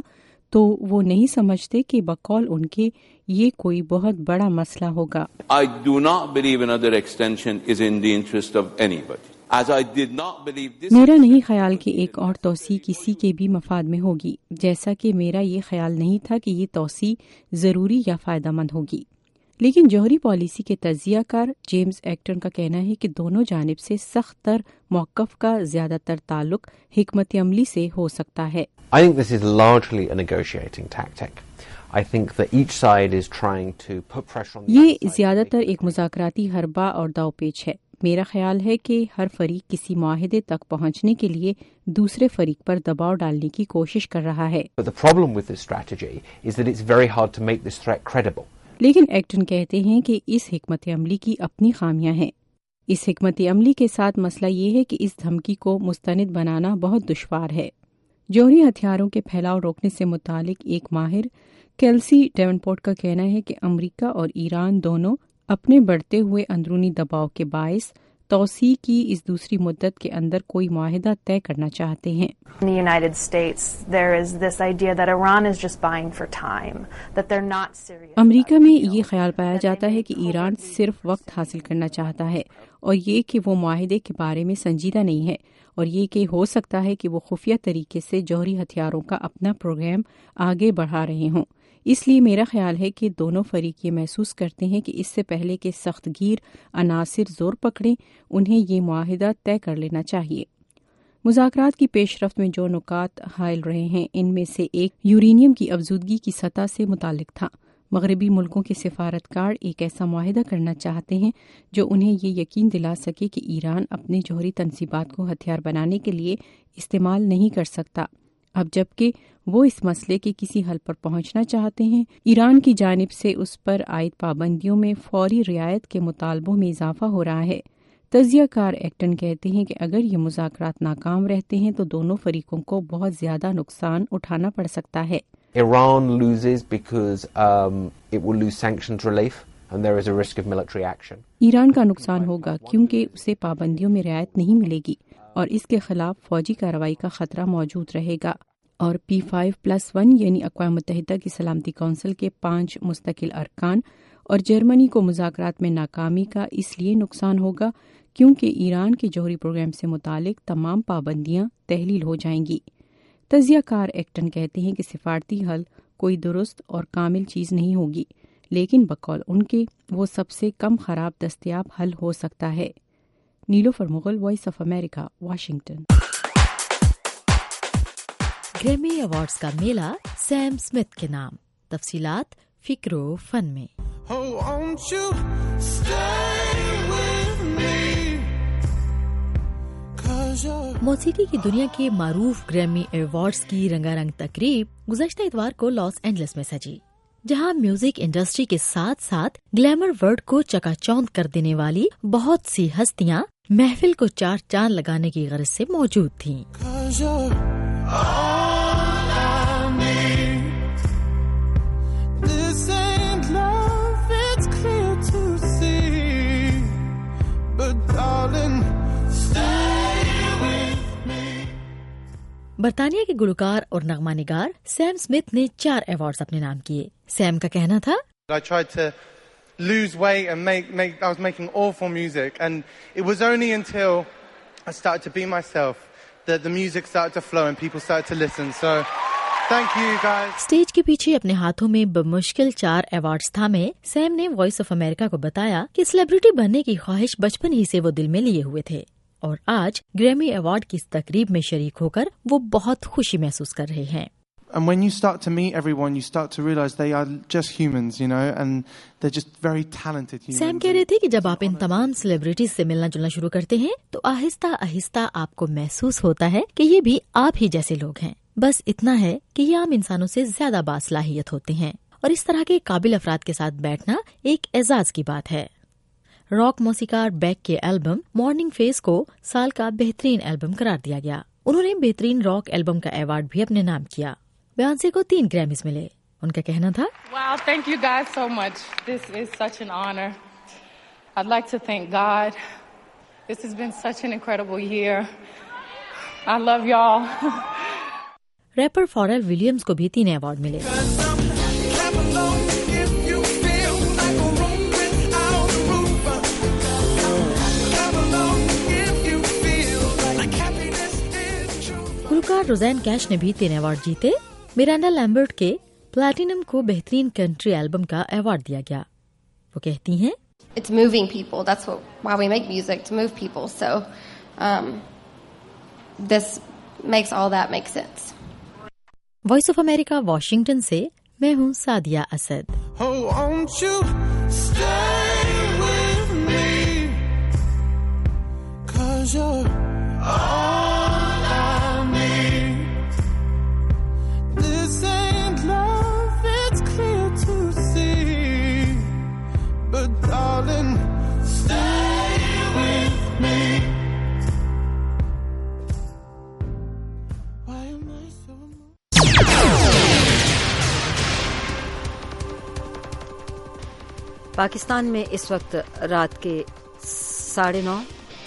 تو وہ نہیں سمجھتے کہ بقول ان کے یہ کوئی بہت بڑا مسئلہ ہوگا. I do not believe another extension is in the interest of anybody. As I did not believe this. میرا نہیں خیال کہ ایک اور توسیع کسی کے بھی مفاد میں ہوگی، جیسا کہ میرا یہ خیال نہیں تھا کہ یہ توسیع ضروری یا فائدہ مند ہوگی. لیکن جوہری پالیسی کے تجزیہ کار جیمز ایکٹن کا کہنا ہے کہ دونوں جانب سے سخت تر موقف کا زیادہ تر تعلق حکمت عملی سے ہو سکتا ہے. I think this is largely a negotiating tactic. I think that each side is trying to put pressure on the other side. یہ زیادہ تر ایک مذاکراتی حربہ اور داؤ پیچ ہے. میرا خیال ہے کہ ہر فریق کسی معاہدے تک پہنچنے کے لیے دوسرے فریق پر دباؤ ڈالنے کی کوشش کر رہا ہے. But the problem with this strategy is that it's very hard to make this threat credible. لیکن ایکٹن کہتے ہیں کہ اس حکمت عملی کی اپنی خامیاں ہیں. اس حکمت عملی کے ساتھ مسئلہ یہ ہے کہ اس دھمکی کو مستند بنانا بہت دشوار ہے. جوہری ہتھیاروں کے پھیلاؤ روکنے سے متعلق ایک ماہر کیلسی ڈیونپورٹ کا کہنا ہے کہ امریکہ اور ایران دونوں اپنے بڑھتے ہوئے اندرونی دباؤ کے باعث توسیع کی اس دوسری مدت کے اندر کوئی معاہدہ طے کرنا چاہتے ہیں. In the United States, there is this idea that Iran is just buying for time, that they're not serious. امریکہ میں یہ خیال پایا جاتا ہے کہ ایران صرف وقت حاصل کرنا چاہتا ہے اور یہ کہ وہ معاہدے کے بارے میں سنجیدہ نہیں ہے، اور یہ کہ ہو سکتا ہے کہ وہ خفیہ طریقے سے جوہری ہتھیاروں کا اپنا پروگرام آگے بڑھا رہے ہوں. اس لیے میرا خیال ہے کہ دونوں فریق یہ محسوس کرتے ہیں کہ اس سے پہلے کہ سخت گیر عناصر زور پکڑیں انہیں یہ معاہدہ طے کر لینا چاہیے. مذاکرات کی پیش رفت میں جو نکات حائل رہے ہیں ان میں سے ایک یورینیم کی افزودگی کی سطح سے متعلق تھا. مغربی ملکوں کے سفارتکار ایک ایسا معاہدہ کرنا چاہتے ہیں جو انہیں یہ یقین دلا سکے کہ ایران اپنے جوہری تنصیبات کو ہتھیار بنانے کے لیے استعمال نہیں کر سکتا. اب جبکہ وہ اس مسئلے کے کسی حل پر پہنچنا چاہتے ہیں، ایران کی جانب سے اس پر عائد پابندیوں میں فوری رعایت کے مطالبوں میں اضافہ ہو رہا ہے. تجزیہ کار ایکٹن کہتے ہیں کہ اگر یہ مذاکرات ناکام رہتے ہیں تو دونوں فریقوں کو بہت زیادہ نقصان اٹھانا پڑ سکتا ہے. Iran loses because it will lose sanctions relief and there is a risk of military action. Iran کا نقصان ہوگا کیونکہ اسے پابندیوں میں رعایت نہیں ملے گی اور اس کے خلاف فوجی کارروائی کا خطرہ موجود رہے گا. اور P5+1 یعنی اقوام متحدہ کی سلامتی کونسل کے 5 مستقل ارکان اور جرمنی کو مذاکرات میں ناکامی کا اس لیے نقصان ہوگا کیونکہ ایران کے جوہری پروگرام سے متعلق تمام پابندیاں تحلیل ہو جائیں گی. تجزیہ کار ایکٹن کہتے ہیں کہ سفارتی حل کوئی درست اور کامل چیز نہیں ہوگی، لیکن بقول ان کے وہ سب سے کم خراب دستیاب حل ہو سکتا ہے. Nilofar Mughal, voice of America, Washington. Grammy awards کا میلہ سیم اسمتھ کے نام. تفصیلات فکر و فن میں. موسیقی کی دنیا کے معروف گریمی ایوارڈز کی رنگا رنگ تقریب گزشتہ اتوار کو لاس اینجلس میں سجی، جہاں میوزک انڈسٹری کے ساتھ ساتھ گلیمر ورلڈ کو چکا چوند کر دینے والی بہت سی ہستیاں محفل کو 4 چاند لگانے کی غرض سے موجود تھیں. برطانیہ کے گلوکار اور نغمہ نگار سیم اسمتھ نے 4 ایوارڈز اپنے نام کیے. سیم کا کہنا تھا I tried to lose weight and I was making awful music and it was only until I started to be myself that the music started to flow and people started to listen. So thank you guys. Stage کے پیچھے اپنے ہاتھوں میں بمشکل 4 ایوارڈز تھامے سیم نے وائس آف امریکہ کو بتایا کہ سیلیبریٹی بننے کی خواہش بچپن ہی سے وہ دل میں لیے ہوئے تھے اور آج گریمی ایوارڈ کی اس تقریب میں شریک ہو کر وہ بہت خوشی محسوس کر رہے ہیں. And when you start to meet everyone, you start to realize they are just humans, you know, and they're just very talented humans. Sam کہہ رہے تھے کہ جب آپ ان تمام سیلیبریٹیز سے ملنا جلنا شروع کرتے ہیں تو آہستہ آہستہ آپ کو محسوس ہوتا ہے کہ یہ بھی آپ ہی جیسے لوگ ہیں. بس اتنا ہے کہ یہ عام انسانوں سے زیادہ باصلاحیت ہوتے ہیں اور اس طرح کے قابل افراد کے ساتھ بیٹھنا ایک اعزاز کی بات ہے. راک موسیقار بیک کے البم مارننگ فیس کو سال کا بہترین البم قرار دیا گیا. انہوں نے بہترین راک البم کا ایوارڈ بھی اپنے نام کیا. بیانسے کو 3 گریمیز ملے. ان کا کہنا تھا Wow, thank you guys so much. This is such an honor. I'd like to thank God. This has been such an incredible year. I love y'all. Rapper Pharrell Williams को भी 3 अवार्ड मिले। गुलकार रोज़ैन कैश ने भी 3 अवार्ड जीते। मिरांडा लैम्बर्ट के प्लैटिनम को बेहतरीन कंट्री एल्बम का अवार्ड दिया गया। वो कहती हैं, It's moving people. That's why we make music, to move people. So this makes all that make sense. Voice of America Washington से मैं हूँ Sadia Asad. Oh, won't you stay with me? 'Cause you're all I need. This ain't love, it's clear to see. But darling, stay with me. Why am I so... Pakistan में इस वक्त रात के 9:30,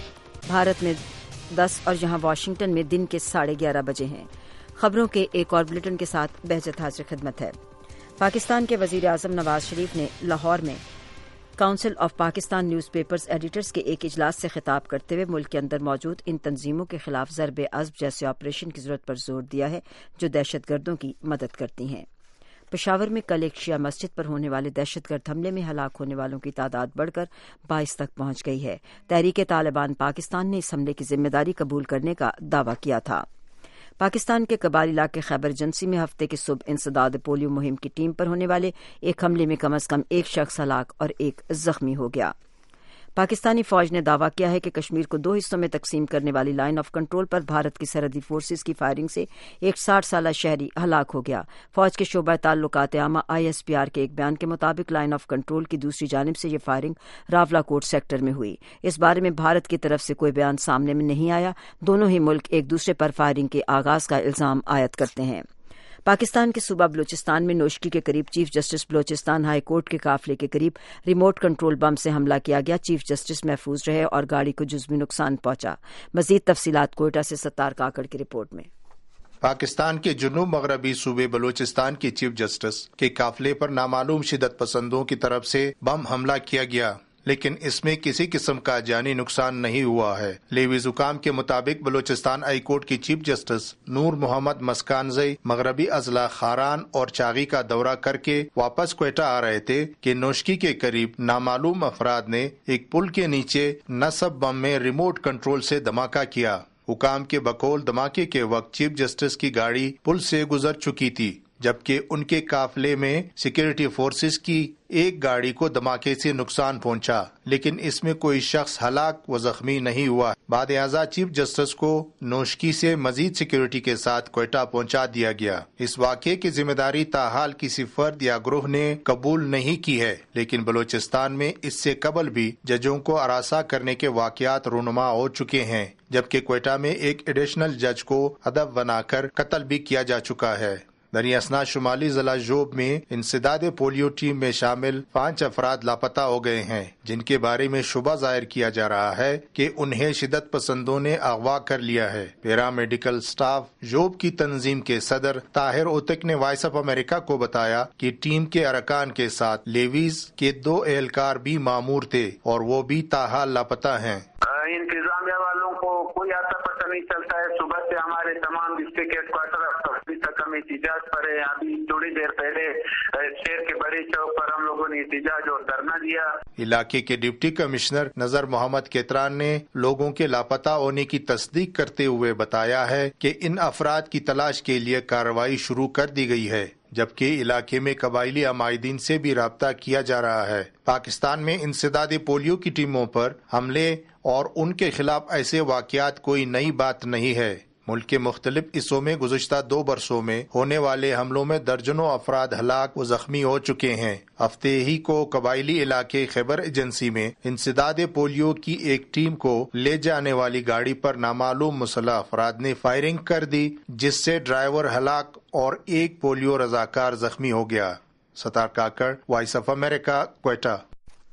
भारत में 10 और यहाँ वाशिंगटन में दिन के 11:30 बजे हैं। खबरों के एक और बुलेटिन के साथ बहजत हाजिर खिदमत है। पाकिस्तान के वजीर आजम नवाज शरीफ ने लाहौर में council of Pakistan newspapers editors के एक इजलास से खिताब करते हुए मुल्क के अंदर मौजूद इन तंजीमों के खिलाफ ज़रब अज़्ब जैसे ऑपरेशन की जरूरत पर जोर दिया है जो दहशतगर्दों की मदद करती हैं। पेशावर में कल एक शिया मस्जिद पर होने वाले दहशतगर्द हमले में हलाक होने वालों की तादाद बढ़कर 22 तक पहुंच गई है। तहरीक तालिबान पाकिस्तान ने इस हमले की जिम्मेदारी कबूल करने का दावा किया था। पाकिस्तान के कबाल इलाके खैबर एजेंसी में हफ्ते की सुबह इंसदाद पोलियो मुहिम की टीम पर होने वाले एक हमले में कम से कम 1 शख्स हलाक और 1 जख्मी हो गया। पाकिस्तानी फौज ने दावा किया है कि कश्मीर को 2 हिस्सों में तकसीम करने वाली लाइन ऑफ कंट्रोल पर भारत की सरहदी फोर्सेज की फायरिंग से एक 60 साला शहरी हलाक हो गया। फौज के शोबा ताल्लुकात आमा ISPR के एक बयान के मुताबिक लाइन ऑफ कंट्रोल की दूसरी जानिब से ये फायरिंग रावलाकोट सेक्टर में हुई। इस बारे में भारत की तरफ से कोई बयान सामने में नहीं आया। दोनों ही मुल्क एक दूसरे पर फायरिंग के आगाज का इल्जाम आयद करते हैं। पाकिस्तान के सूबा बलूचिस्तान में नोशकी के करीब chief justice Balochistan high court के काफिले के करीब रिमोट कंट्रोल बम से हमला किया गया। चीफ जस्टिस महफूज रहे और गाड़ी को जुज़वी नुकसान पहुंचा। मजीद तफसीलात कोयटा से सत्तार काकड़ की रिपोर्ट में। पाकिस्तान के जुनूब मगरबी सूबे बलूचिस्तान के चीफ जस्टिस के काफिले पर नामालूम शिदत पसंदों की तरफ से बम हमला किया गया, लेकिन इसमें किसी किस्म का जानी नुकसान नहीं हुआ है। लेवीज हुकाम के मुताबिक बलूचिस्तान हाई कोर्ट की चीफ जस्टिस नूर मोहम्मद मस्कानजई मगरबी अजला खारान और चागी का दौरा करके वापस क्वेटा आ रहे थे कि नोशकी के करीब नामालूम अफराद ने एक पुल के नीचे नस्ब बम में रिमोट कंट्रोल से धमाका किया। हुकाम के बकौल धमाके के वक्त चीफ जस्टिस की गाड़ी पुल से गुजर चुकी थी, जबकि उनके काफिले में सिक्योरिटी फोर्सेस की एक गाड़ी को धमाके से नुकसान पहुंचा, लेकिन इसमें कोई शख्स हलाक व जख्मी नहीं हुआ। बाद आज़ा चीफ जस्टिस को नोशकी से मजीद सिक्योरिटी के साथ क्वेटा पहुंचा दिया गया। इस वाक़े की जिम्मेदारी ताहाल किसी फर्द या ग्रोह ने कबूल नहीं की है, लेकिन बलूचिस्तान में इससे कबल भी जजों को अरासा करने के वाक़यात रूनुमा हो चुके हैं, जबकि क्वेटा में एक एडिशनल जज को हदफ बनाकर कत्ल भी किया जा चुका है। दरियासना शुमाली जिला जोब में इंसदाद पोलियो टीम में शामिल 5 अफराद लापता हो गए हैं, जिनके बारे में शुबा जाहिर किया जा रहा है कि उन्हें शिदत पसंदों ने अगवा कर लिया है। पैरा मेडिकल स्टाफ जोब की तंजीम के सदर ताहिर ओतक ने वॉइस ऑफ अमेरिका को बताया कि टीम के अरकान के साथ लेवीज के 2 एहलकार भी मामूर थे और वो भी ताहाल लापता हैं। इंतजामिया वालों को कोई आता पता नहीं चलता है। सुबह से हमारे तमाम डिस्ट्रिक्ट हेडक्वार्टर तक हम एहतिजाज पर है। अभी थोड़ी देर पहले शहर के बड़े चौक पर हम लोगों ने एहतिजाज और धरना दिया। इलाके के डिप्टी कमिश्नर नजर मोहम्मद केतरान ने लोगों के लापता होने की तस्दीक करते हुए बताया है कि इन अफराद की तलाश के लिए कार्रवाई शुरू कर दी गई है, जबकि इलाके में कबायली अमायदीन से भी राब्ता किया जा रहा है। पाकिस्तान में इंसदाद पोलियो की टीमों पर हमले और उनके खिलाफ ऐसे वाक़यात कोई नई बात नहीं है। मुल्क के मुख्तलिफ हिस्सों में गुज़श्ता 2 बरसों में होने वाले हमलों में दर्जनों अफराद हलाक व जख्मी हो चुके हैं। हफ्ते ही को कबायली इलाके खैबर एजेंसी में इंसदाद पोलियो की एक टीम को ले जाने वाली गाड़ी पर नामालूम मुसल्लह अफराद ने फायरिंग कर दी, जिससे ड्राइवर हलाक और एक पोलियो रजाकार जख्मी हो गया। Sattar Kakar, voice of America, Quetta.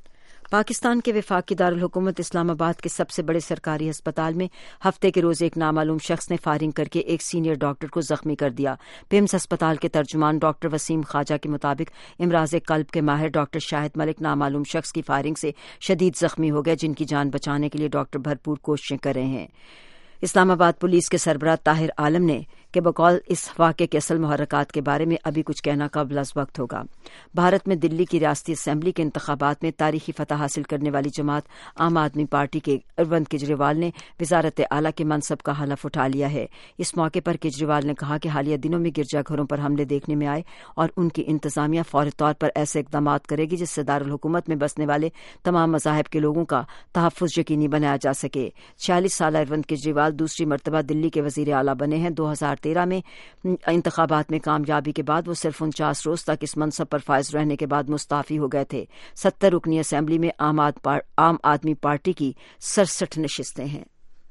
Pakistan کے وفاقی دارالحکومت اسلام آباد کے سب سے بڑے سرکاری ہسپتال میں ہفتے کے روز ایک نامعلوم شخص نے فائرنگ کر کے ایک سینئر ڈاکٹر کو زخمی کر دیا۔ پیمز ہسپتال کے ترجمان ڈاکٹر وسیم خواجہ کے مطابق امراض قلب کے ماہر ڈاکٹر شاہد ملک نامعلوم شخص کی فائرنگ سے شدید زخمی ہو گئے، جن کی جان بچانے کے لیے ڈاکٹر بھرپور کوششیں کر رہے ہیں۔ اسلام آباد پولیس کے سربراہ طاہر عالم نے کہ بقول اس واقعے کے اصل محرکات کے بارے میں ابھی کچھ کہنا قبل از وقت ہوگا۔ بھارت میں دلی کی ریاستی اسمبلی کے انتخابات میں تاریخی فتح حاصل کرنے والی جماعت عام آدمی پارٹی کے اروند کیجریوال نے وزارت اعلیٰ کے منصب کا حلف اٹھا لیا ہے۔ اس موقع پر کیجریوال نے کہا کہ حالیہ دنوں میں گرجا گھروں پر حملے دیکھنے میں آئے اور ان کی انتظامیہ فوری طور پر ایسے اقدامات کرے گی جس سے دارالحکومت میں بسنے والے تمام مذاہب کے لوگوں کا تحفظ یقینی بنایا جا سکے۔ 46 سالہ اروند کیجریوال دوسری مرتبہ دلی کے وزیر اعلیٰ بنے ہیں۔ 2013 میں انتخابات میں کامیابی کے بعد وہ صرف 49 روز تک اس منصب پر فائز رہنے کے بعد مستعفی ہو گئے تھے۔ 70 رکنی اسمبلی میں عام آدمی پارٹی کی 67 نشستیں ہیں۔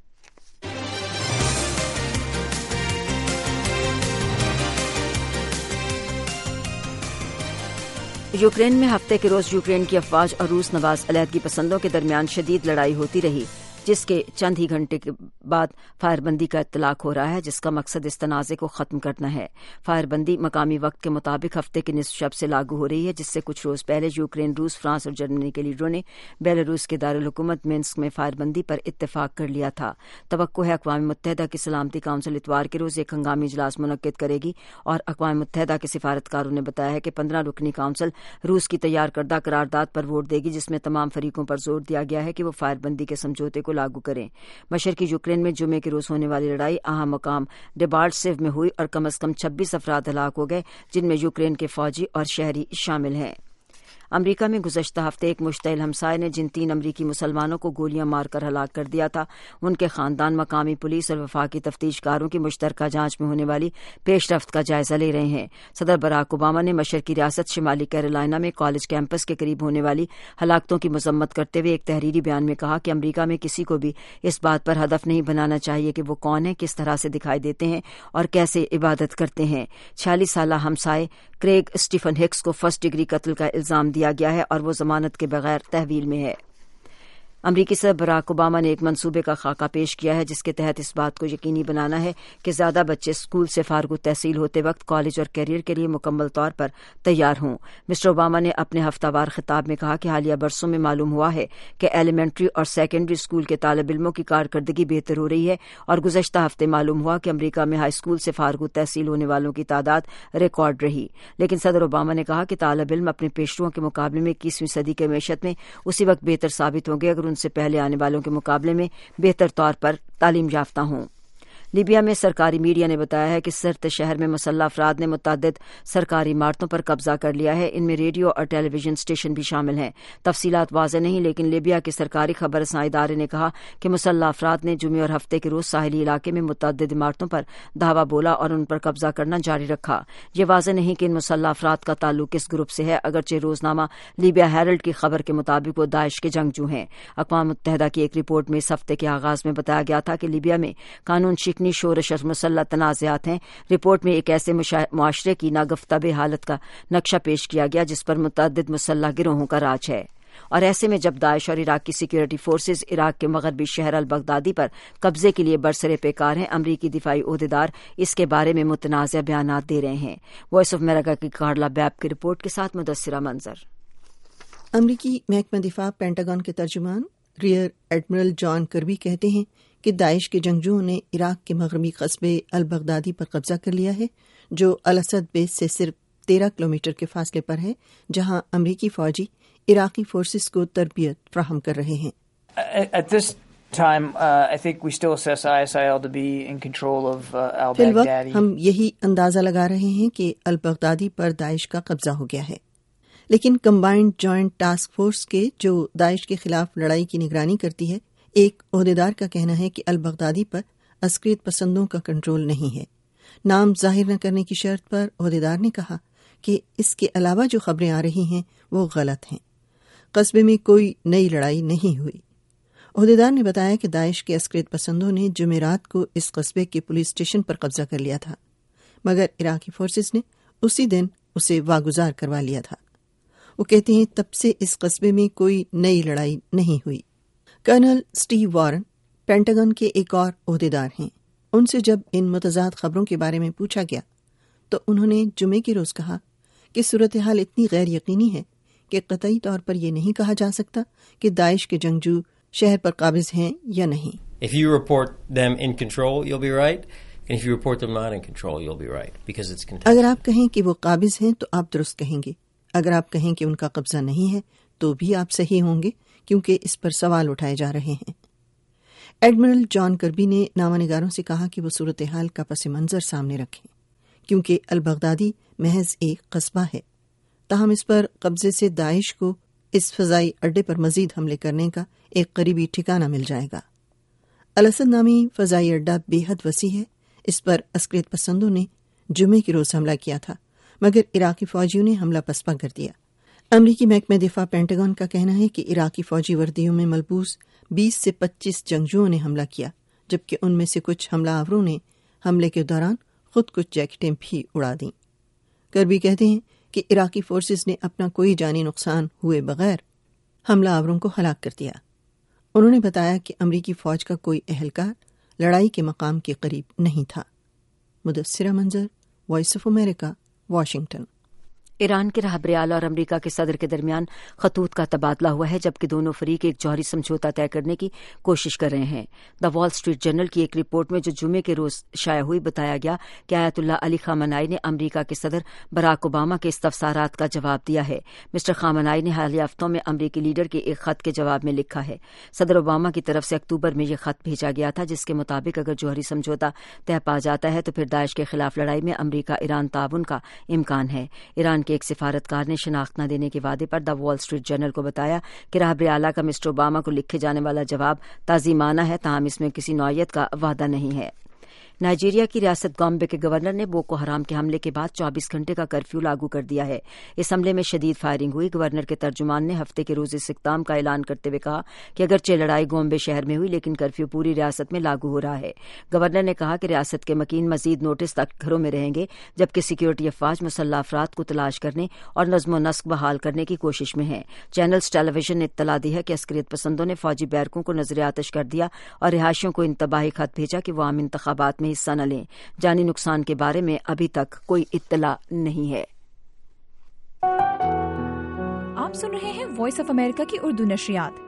یوکرین میں ہفتے کے روز یوکرین کی افواج اور روس نواز علیحدگی پسندوں کے درمیان شدید لڑائی ہوتی رہی، جس کے چند ہی گھنٹے کے بعد فائر بندی کا اطلاق ہو رہا ہے، جس کا مقصد اس تنازع کو ختم کرنا ہے۔ فائر بندی مقامی وقت کے مطابق ہفتے کے نصف شب سے لاگو ہو رہی ہے، جس سے کچھ روز پہلے یوکرین، روس، فرانس اور جرمنی کے لیڈروں نے بیلاروس کے دارالحکومت مینسک میں فائر بندی پر اتفاق کر لیا تھا۔ توقع ہے اقوام متحدہ کی سلامتی کونسل اتوار کے روز ایک ہنگامی اجلاس منعقد کرے گی، اور اقوام متحدہ کے سفارتکاروں نے بتایا ہے کہ 15 رکنی کونسل روس کی تیار کردہ قرارداد پر ووٹ دے گی، جس میں تمام فریقوں پر زور دیا گیا ہے کہ وہ فائر بندی کے سمجھوتے کو لاگو کریں۔ مشرقی یوکرین میں جمعے کے روز ہونے والی لڑائی اہم مقام ڈیبالٹسیو میں ہوئی اور کم از کم 26 افراد ہلاک ہو گئے، جن میں یوکرین کے فوجی اور شہری شامل ہیں۔ امریکہ میں گزشتہ ہفتے ایک مشتعل ہمسائے نے جن 3 امریکی مسلمانوں کو گولیاں مار کر ہلاک کر دیا تھا، ان کے خاندان مقامی پولیس اور وفاقی تفتیش کاروں کی مشترکہ جانچ میں ہونے والی پیش رفت کا جائزہ لے رہے ہیں۔ صدر براک اوباما نے مشرقی ریاست شمالی کیرولائنا میں کالج کیمپس کے قریب ہونے والی ہلاکتوں کی مذمت کرتے ہوئے ایک تحریری بیان میں کہا کہ امریکہ میں کسی کو بھی اس بات پر ہدف نہیں بنانا چاہیے کہ وہ کون ہیں، کس طرح سے دکھائی دیتے ہیں اور کیسے عبادت کرتے ہیں۔ 46 سالہ ہمسائے کریگ اسٹیفن ہکس کو فرسٹ ڈگری قتل کا الزام دیا گیا ہے اور وہ ضمانت کے بغیر تحویل میں ہے۔ امریکی صدر براک اوباما نے ایک منصوبے کا خاکہ پیش کیا ہے جس کے تحت اس بات کو یقینی بنانا ہے کہ زیادہ بچے اسکول سے فارغ التحصیل ہوتے وقت کالج اور کیریئر کے لیے مکمل طور پر تیار ہوں۔ مسٹر اوباما نے اپنے ہفتہ وار خطاب میں کہا کہ حالیہ برسوں میں معلوم ہوا ہے کہ ایلیمنٹری اور سیکنڈری اسکول کے طالب علموں کی کارکردگی بہتر ہو رہی ہے، اور گزشتہ ہفتے معلوم ہوا کہ امریکہ میں ہائی اسکول سے فارغ التحصیل ہونے والوں کی تعداد ریکارڈ رہی۔ لیکن صدر اوباما نے کہا کہ طالب علم اپنے پیشروؤں کے مقابلے میں 21ویں صدی کے معیشت میں اسی وقت بہتر ثابت ہوں گے اگر ان سے پہلے آنے والوں کے مقابلے میں بہتر طور پر تعلیم یافتہ ہوں۔ لیبیا میں سرکاری میڈیا نے بتایا ہے کہ سرت شہر میں مسلح افراد نے متعدد سرکاری عمارتوں پر قبضہ کر لیا ہے، ان میں ریڈیو اور ٹیلی ویژن اسٹیشن بھی شامل ہیں۔ تفصیلات واضح نہیں، لیکن لیبیا کے سرکاری خبر رساں ادارے نے کہا کہ مسلح افراد نے جمعے اور ہفتے کے روز ساحلی علاقے میں متعدد عمارتوں پر دھاوا بولا اور ان پر قبضہ کرنا جاری رکھا۔ یہ واضح نہیں کہ ان مسلح افراد کا تعلق کس گروپ سے ہے، اگرچہ روزنامہ لیبیا ہیرلڈ کی خبر کے مطابق وہ داعش کے جنگجو ہیں۔ اقوام متحدہ کی ایک رپورٹ میں اس ہفتے کے آغاز میں بتایا گیا تھا کہ لیبیا میں قانون شکنی، شورش اور مسلح تنازعات ہیں۔ رپورٹ میں ایک ایسے معاشرے کی ناگفتہ حالت کا نقشہ پیش کیا گیا جس پر متعدد مسلح گروہوں کا راج ہے، اور ایسے میں جب داعش اور عراق کی سیکورٹی فورسز عراق کے مغربی شہر البغدادی پر قبضے کے لیے برسرے پیکار ہیں، امریکی دفاعی عہدیدار اس کے بارے میں متنازع بیانات دے رہے ہیں۔ وائس آف امریکہ کی کارلا بیب کی رپورٹ کے ساتھ مدثرہ منظر۔ امریکی محکمہ دفاع پینٹاگن کے ترجمان ریئر ایڈمرل جان کربی کہتے ہیں کہ داعش کے جنگجوؤں نے عراق کے مغربی قصبے البغدادی پر قبضہ کر لیا ہے، جو الاسد بیس سے صرف 13 کلومیٹر کے فاصلے پر ہے، جہاں امریکی فوجی عراقی فورسز کو تربیت فراہم کر رہے ہیں۔ فی الوقت ہم یہی اندازہ لگا رہے ہیں کہ البغدادی پر داعش کا قبضہ ہو گیا ہے، لیکن کمبائنڈ جوائنٹ ٹاسک فورس کے جو داعش کے خلاف لڑائی کی نگرانی کرتی ہے، ایک عہدیدار کا کہنا ہے کہ البغدادی پر عسکریت پسندوں کا کنٹرول نہیں ہے۔ نام ظاہر نہ کرنے کی شرط پر عہدیدار نے کہا کہ اس کے علاوہ جو خبریں آ رہی ہیں وہ غلط ہیں۔ قصبے میں کوئی نئی لڑائی نہیں ہوئی۔ عہدیدار نے بتایا کہ داعش کے عسکریت پسندوں نے جمعرات کو اس قصبے کے پولیس اسٹیشن پر قبضہ کر لیا تھا، مگر عراقی فورسز نے اسی دن اسے واگزار کروا لیا تھا۔ وہ کہتے ہیں تب سے اس قصبے میں کوئی نئی لڑائی نہیں ہوئی۔ کرنل سٹیو وارن پینٹاگن کے ایک اور عہدیدار ہیں۔ ان سے جب ان متضاد خبروں کے بارے میں پوچھا گیا تو انہوں نے جمعے کے روز کہا کہ صورتحال اتنی غیر یقینی ہے کہ قطعی طور پر یہ نہیں کہا جا سکتا کہ داعش کے جنگجو شہر پر قابض ہیں یا نہیں۔ If you report them in control, you'll be right. And if you report them not in control, you'll be right because it's contested. اگر آپ کہیں کہ وہ قابض ہیں تو آپ درست کہیں گے، اگر آپ کہیں کہ ان کا قبضہ نہیں ہے تو بھی آپ صحیح ہوں گے کیونکہ اس پر سوال اٹھائے جا رہے ہیں۔ ایڈمرل جان کربی نے نامہ نگاروں سے کہا کہ وہ صورتحال کا پس منظر سامنے رکھیں کیونکہ البغدادی محض ایک قصبہ ہے، تاہم اس پر قبضے سے داعش کو اس فضائی اڈے پر مزید حملے کرنے کا ایک قریبی ٹھکانہ مل جائے گا۔ الاسد نامی فضائی اڈہ بے حد وسیع ہے، اس پر عسکریت پسندوں نے جمعے کے روز حملہ کیا تھا مگر عراقی فوجیوں نے حملہ پسپا کر دیا۔ امریکی محکمہ دفاع پینٹاگن کا کہنا ہے کہ عراقی فوجی وردیوں میں ملبوس 20 سے 25 جنگجوؤں نے حملہ کیا، جبکہ ان میں سے کچھ حملہ آوروں نے حملے کے دوران خود کچھ جیکٹیں بھی اڑا دیں۔ کربی کہتے ہیں کہ عراقی فورسز نے اپنا کوئی جانی نقصان ہوئے بغیر حملہ آوروں کو ہلاک کر دیا۔ انہوں نے بتایا کہ امریکی فوج کا کوئی اہلکار لڑائی کے مقام کے قریب نہیں تھا۔ Mudassira Manzar, voice of America, Washington. Iran کے رہبر اعلیٰ اور امریکہ کے صدر کے درمیان خطوط کا تبادلہ ہوا ہے جبکہ دونوں فریق ایک جوہری سمجھوتہ طے کرنے کی کوشش کر رہے ہیں۔ دا وال اسٹریٹ جرنل کی ایک رپورٹ میں جو جمعے کے روز شائع ہوئی بتایا گیا کہ آیت اللہ علی خامنائی نے امریکہ کے صدر براک اوباما کے استفسارات کا جواب دیا ہے۔ مسٹر خامنائی نے حالیہ ہفتوں میں امریکی لیڈر کے ایک خط کے جواب میں لکھا ہے۔ صدر اوباما کی طرف سے اکتوبر میں یہ خط بھیجا گیا تھا جس کے مطابق اگر جوہری سمجھوتہ طے پا جاتا ہے تو پھر داعش کے خلاف لڑائی میں امریکہ ایران تعاون کا امکان ہے۔ ایران کے ایک سفارتکار نے شناخت نہ دینے کے وعدے پر دا وال اسٹریٹ جرنل کو بتایا کہ رہبر اعلیٰ کا مسٹر اوباما کو لکھے جانے والا جواب تعظیمانہ ہے تاہم اس میں کسی نوعیت کا وعدہ نہیں ہے۔ نائجیریا کی ریاست گامبے کے گورنر نے بوکو حرام کے حملے کے بعد 24 گھنٹے کا کرفیو لاگو کر دیا ہے۔ اس حملے میں شدید فائرنگ ہوئی۔ گورنر کے ترجمان نے ہفتے کے روز اس اقدام کا اعلان کرتے ہوئے کہا کہ اگرچہ لڑائی گومبے شہر میں ہوئی لیکن کرفیو پوری ریاست میں لاگو ہو رہا ہے۔ گورنر نے کہا کہ ریاست کے مکین مزید نوٹس تک گھروں میں رہیں گے جبکہ سیکیورٹی افواج مسلح افراد کو تلاش کرنے اور نظم و نسق بحال کرنے کی کوشش میں ہیں۔ چینلز ٹیلی ویژن نے اطلاع دی ہے کہ عسکریت پسندوں نے فوجی بیرکوں کو نظر آتش کر دیا اور رہائشیوں کو انتباہی خط بھیجا کہ وہ عام انتخابات میں حصہ نہ لیں۔ جانی نقصان کے بارے میں ابھی تک کوئی اطلاع نہیں ہے۔ آپ سن رہے ہیں وائس آف امریکہ کی اردو نشریات۔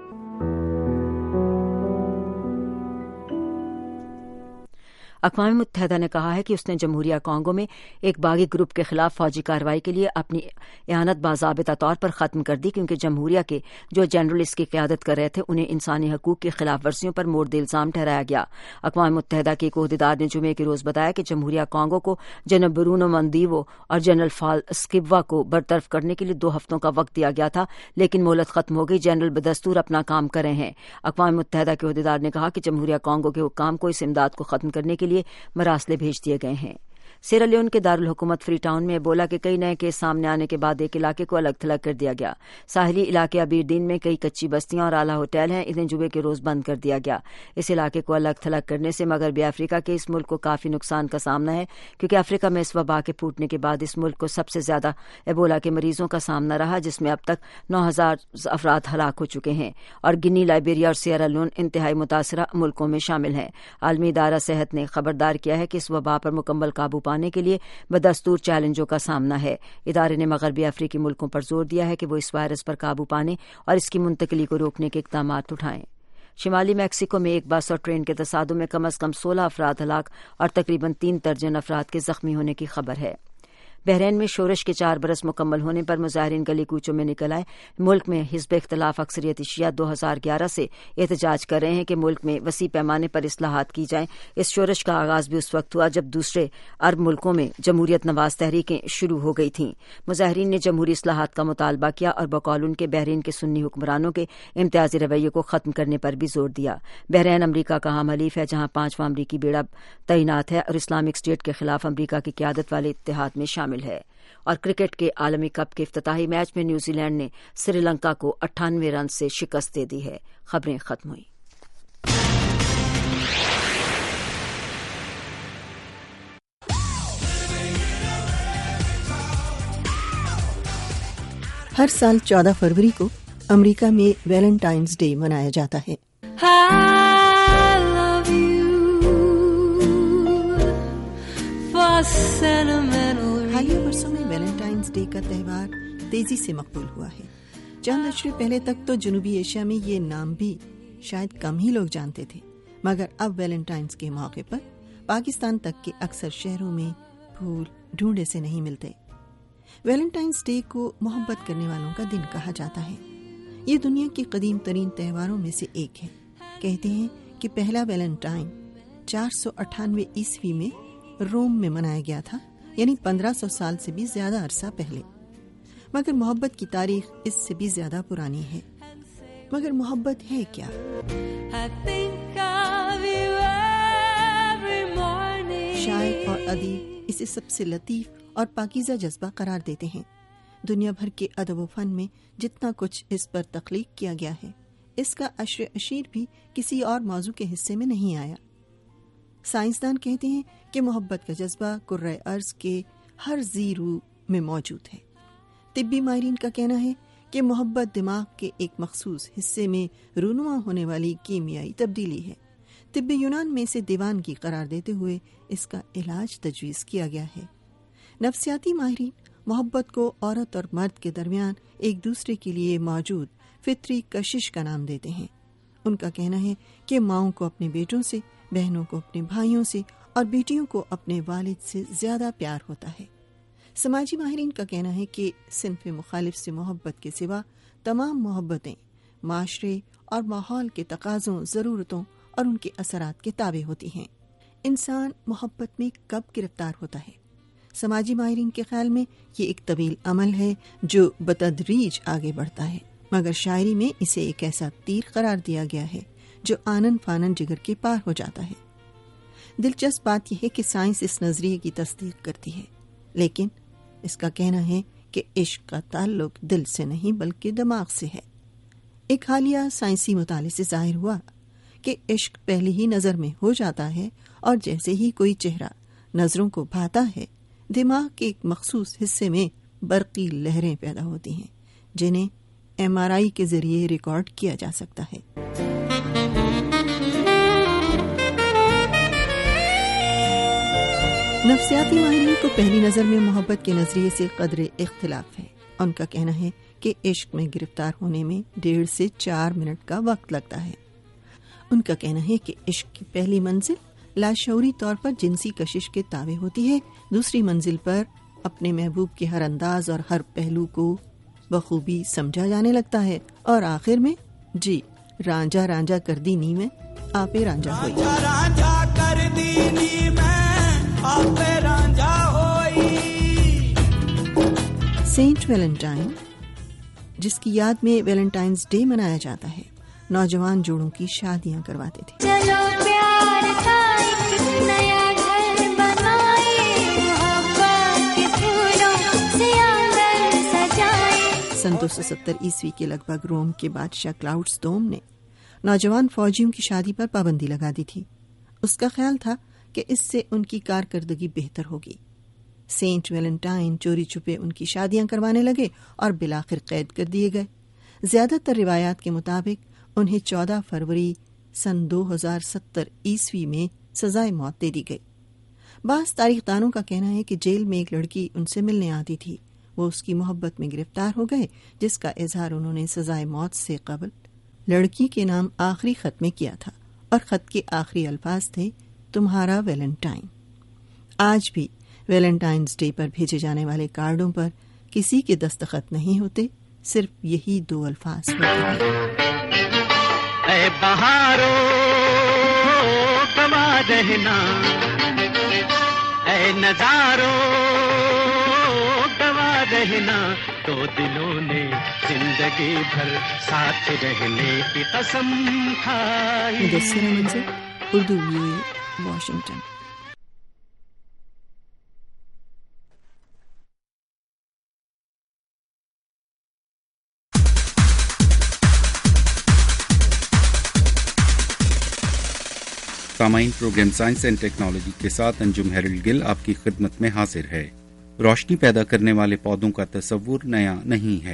اقوام متحدہ نے کہا ہے کہ اس نے جمہوریہ کانگو میں ایک باغی گروپ کے خلاف فوجی کارروائی کے لیے اپنی اعانت باضابطہ طور پر ختم کر دی کیونکہ جمہوریہ کے جو جنرل اس کی قیادت کر رہے تھے انہیں انسانی حقوق کی خلاف ورزیوں پر مورد الزام ٹھہرایا گیا۔ اقوام متحدہ کے ایک عہدیدار نے جمعے کے روز بتایا کہ جمہوریہ کانگو کو جنرل برونو مندیوو اور جنرل فال اسکیبوا کو برطرف کرنے کے لیے 2 ہفتوں کا وقت دیا گیا تھا لیکن مہلت ختم ہو گئی۔ جنرل بدستور اپنا کام کر رہے ہیں۔ اقوام متحدہ کے عہدیدار نے کہا کہ جمہوریہ کانگو کے حکام کو اس امداد کو ختم کرنے کے لیے مراسلے بھیج دیے گئے ہیں۔ سیرا لیون کے دارالحکومت فری ٹاؤن میں ایبولا کے کئی نئے کیس سامنے آنے کے بعد ایک علاقے کو الگ تھلگ کر دیا گیا۔ ساحلی علاقے ابیردین میں کئی کچی بستیاں اور اعلیٰ ہوٹل ہیں، انہیں جمعے کے روز بند کر دیا گیا۔ اس علاقے کو الگ تھلگ کرنے سے مغربی افریقہ کے اس ملک کو کافی نقصان کا سامنا ہے کیونکہ افریقہ میں اس وبا کے پھوٹنے کے بعد اس ملک کو سب سے زیادہ ایبولا کے مریضوں کا سامنا رہا جس میں اب تک 9000 افراد ہلاک ہو چکے ہیں اور گنی، لائبیریا اور سیرا لیون انتہائی متاثرہ ملکوں میں شامل ہیں۔ عالمی ادارہ صحت نے خبردار کیا ہے کہ اس وبا پر مکمل قابو پانے کے لیے بدستور چیلنجوں کا سامنا ہے۔ ادارے نے مغربی افریقی ملکوں پر زور دیا ہے کہ وہ اس وائرس پر قابو پانے اور اس کی منتقلی کو روکنے کے اقدامات اٹھائیں۔ شمالی میکسیکو میں ایک بس اور ٹرین کے تصادم میں کم از کم 16 افراد ہلاک اور تقریباً 3 درجن افراد کے زخمی ہونے کی خبر ہے۔ بحرین میں شورش کے 4 برس مکمل ہونے پر مظاہرین گلی کوچوں میں نکل آئے۔ ملک میں حزب اختلاف اکثریتی شیعہ 2011 سے احتجاج کر رہے ہیں کہ ملک میں وسیع پیمانے پر اصلاحات کی جائیں۔ اس شورش کا آغاز بھی اس وقت ہوا جب دوسرے عرب ملکوں میں جمہوریت نواز تحریکیں شروع ہو گئی تھیں۔ مظاہرین نے جمہوری اصلاحات کا مطالبہ کیا اور بقول ان کے بحرین کے سنی حکمرانوں کے امتیازی رویے کو ختم کرنے پر بھی زور دیا۔ بحرین امریکہ کا ہم حلیف ہے جہاں 5واں امریکی بیڑا تعینات ہے اور اسلامک اسٹیٹ کے خلاف امریکہ کی قیادت والے اتحاد میں شامل ہے۔ اور کرکٹ کے عالمی کپ کے افتتاحی میچ میں نیوزی لینڈ نے سری لنکا کو 98 رن سے شکست دے دی ہے۔ خبریں ختم ہوئی۔ ہر سال 14 فروری کو امریکہ میں ویلنٹائنز ڈے منایا جاتا ہے۔ حالیہ برسوں میں ویلنٹائنز ڈے کا تہوار تیزی سے مقبول ہوا ہے۔ چند عشرے پہلے تک تو جنوبی ایشیا میں یہ نام بھی شاید کم ہی لوگ جانتے تھے، مگر اب ویلنٹائنز کے موقع پر پاکستان تک کے اکثر شہروں میں پھول ڈھونڈے سے نہیں ملتے۔ ویلنٹائنز ڈے کو محبت کرنے والوں کا دن کہا جاتا ہے۔ یہ دنیا کے قدیم ترین تہواروں میں سے ایک ہے۔ کہتے ہیں کہ پہلا ویلنٹائن 498 عیسوی میں روم میں منایا گیا تھا، یعنی 1500 سال سے بھی زیادہ عرصہ پہلے۔ مگر محبت کی تاریخ اس سے بھی زیادہ پرانی ہے۔ مگر محبت ہے کیا؟ شاعر اور ادیب اسے سب سے لطیف اور پاکیزہ جذبہ قرار دیتے ہیں۔ دنیا بھر کے ادب و فن میں جتنا کچھ اس پر تخلیق کیا گیا ہے، اس کا عشر اشیر بھی کسی اور موضوع کے حصے میں نہیں آیا۔ سائنسدان کہتے ہیں کہ محبت کا جذبہ کرۂ ارض کے ہر ذی روح میں موجود ہے۔ طبی ماہرین کا کہنا ہے کہ محبت دماغ کے ایک مخصوص حصے میں رونما ہونے والی کیمیائی تبدیلی ہے۔ طب یونان میں اسے دیوانگی قرار دیتے ہوئے اس کا علاج تجویز کیا گیا ہے۔ نفسیاتی ماہرین محبت کو عورت اور مرد کے درمیان ایک دوسرے کے لیے موجود فطری کشش کا نام دیتے ہیں۔ ان کا کہنا ہے کہ ماؤں کو اپنے بیٹوں سے، بہنوں کو اپنے بھائیوں سے اور بیٹیوں کو اپنے والد سے زیادہ پیار ہوتا ہے۔ سماجی ماہرین کا کہنا ہے کہ صنف مخالف سے محبت کے سوا تمام محبتیں معاشرے اور ماحول کے تقاضوں، ضرورتوں اور ان کے اثرات کے تابع ہوتی ہیں۔ انسان محبت میں کب گرفتار ہوتا ہے؟ سماجی ماہرین کے خیال میں یہ ایک طویل عمل ہے جو بتدریج آگے بڑھتا ہے، مگر شاعری میں اسے ایک ایسا تیر قرار دیا گیا ہے جو آنن فانن جگر کے پار ہو جاتا ہے۔ دلچسپ بات یہ ہے کہ سائنس اس نظریے کی تصدیق کرتی ہے، لیکن اس کا کہنا ہے کہ عشق کا تعلق دل سے نہیں بلکہ دماغ سے ہے۔ ایک حالیہ سائنسی مطالعے سے ظاہر ہوا کہ عشق پہلی ہی نظر میں ہو جاتا ہے، اور جیسے ہی کوئی چہرہ نظروں کو بھاتا ہے، دماغ کے ایک مخصوص حصے میں برقی لہریں پیدا ہوتی ہیں جنہیں MRI کے ذریعے ریکارڈ کیا جا سکتا ہے۔ نفسیاتی ماہرین کو پہلی نظر میں محبت کے نظریے سے قدر اختلاف ہے۔ ان کا کہنا ہے کہ عشق میں گرفتار ہونے میں 1.5 سے 4 منٹ کا وقت لگتا ہے۔ ان کا کہنا ہے کہ عشق کی پہلی منزل لاشعوری طور پر جنسی کشش کے تابع ہوتی ہے، دوسری منزل پر اپنے محبوب کے ہر انداز اور ہر پہلو کو بخوبی سمجھا جانے لگتا ہے، اور آخر میں جی رانجھا رانجھا کر دی نی میں آپے رانجھا ہوئی۔ سینٹ ویلنٹائن، جس کی یاد میں ویلنٹائنز ڈے منایا جاتا ہے، نوجوان جوڑوں کی شادیاں کرواتے تھے۔ چلو پیار کا ایک نیا گھر بنائے، محبت کے پھولوں سے آنگن سجائے۔ 270 عیسوی کے لگ بھگ روم کے بادشاہ کلاؤڈس دوم نے نوجوان فوجیوں کی شادی پر پابندی لگا دی تھی۔ اس کا خیال تھا کہ اس سے ان کی کارکردگی بہتر ہوگی۔ سینٹ ویلنٹائن چوری چھپے ان کی شادیاں کروانے لگے اور بالآخر قید کر دیے گئے۔ زیادہ تر روایات کے مطابق انہیں 14 فروری سن 2070 عیسوی میں سزائے موت دے دی گئی۔ بعض تاریخ دانوں کا کہنا ہے کہ جیل میں ایک لڑکی ان سے ملنے آتی تھی، وہ اس کی محبت میں گرفتار ہو گئے، جس کا اظہار انہوں نے سزائے موت سے قبل لڑکی کے نام آخری خط میں کیا تھا، اور خط کے آخری الفاظ تھے تمہارا ویلنٹائن۔ آج بھی ویلنٹائنز ڈے پر بھیجے جانے والے کارڈوں پر کسی کے دستخط نہیں ہوتے، صرف یہی 2 الفاظ ہوتے ہیں۔ اے بہارو گوا رہنا، اے نظارو گوا رہنا، تو دلوں نے زندگی بھر ساتھ رہنے کی قسم کھائی۔ Mudassar Manzar, Urdu VOA، Washington. سامعین، پروگرام سائنس اینڈ ٹیکنالوجی کے ساتھ انجم ہیرلڈ گل آپ کی خدمت میں حاضر ہے۔ روشنی پیدا کرنے والے پودوں کا تصور نیا نہیں ہے،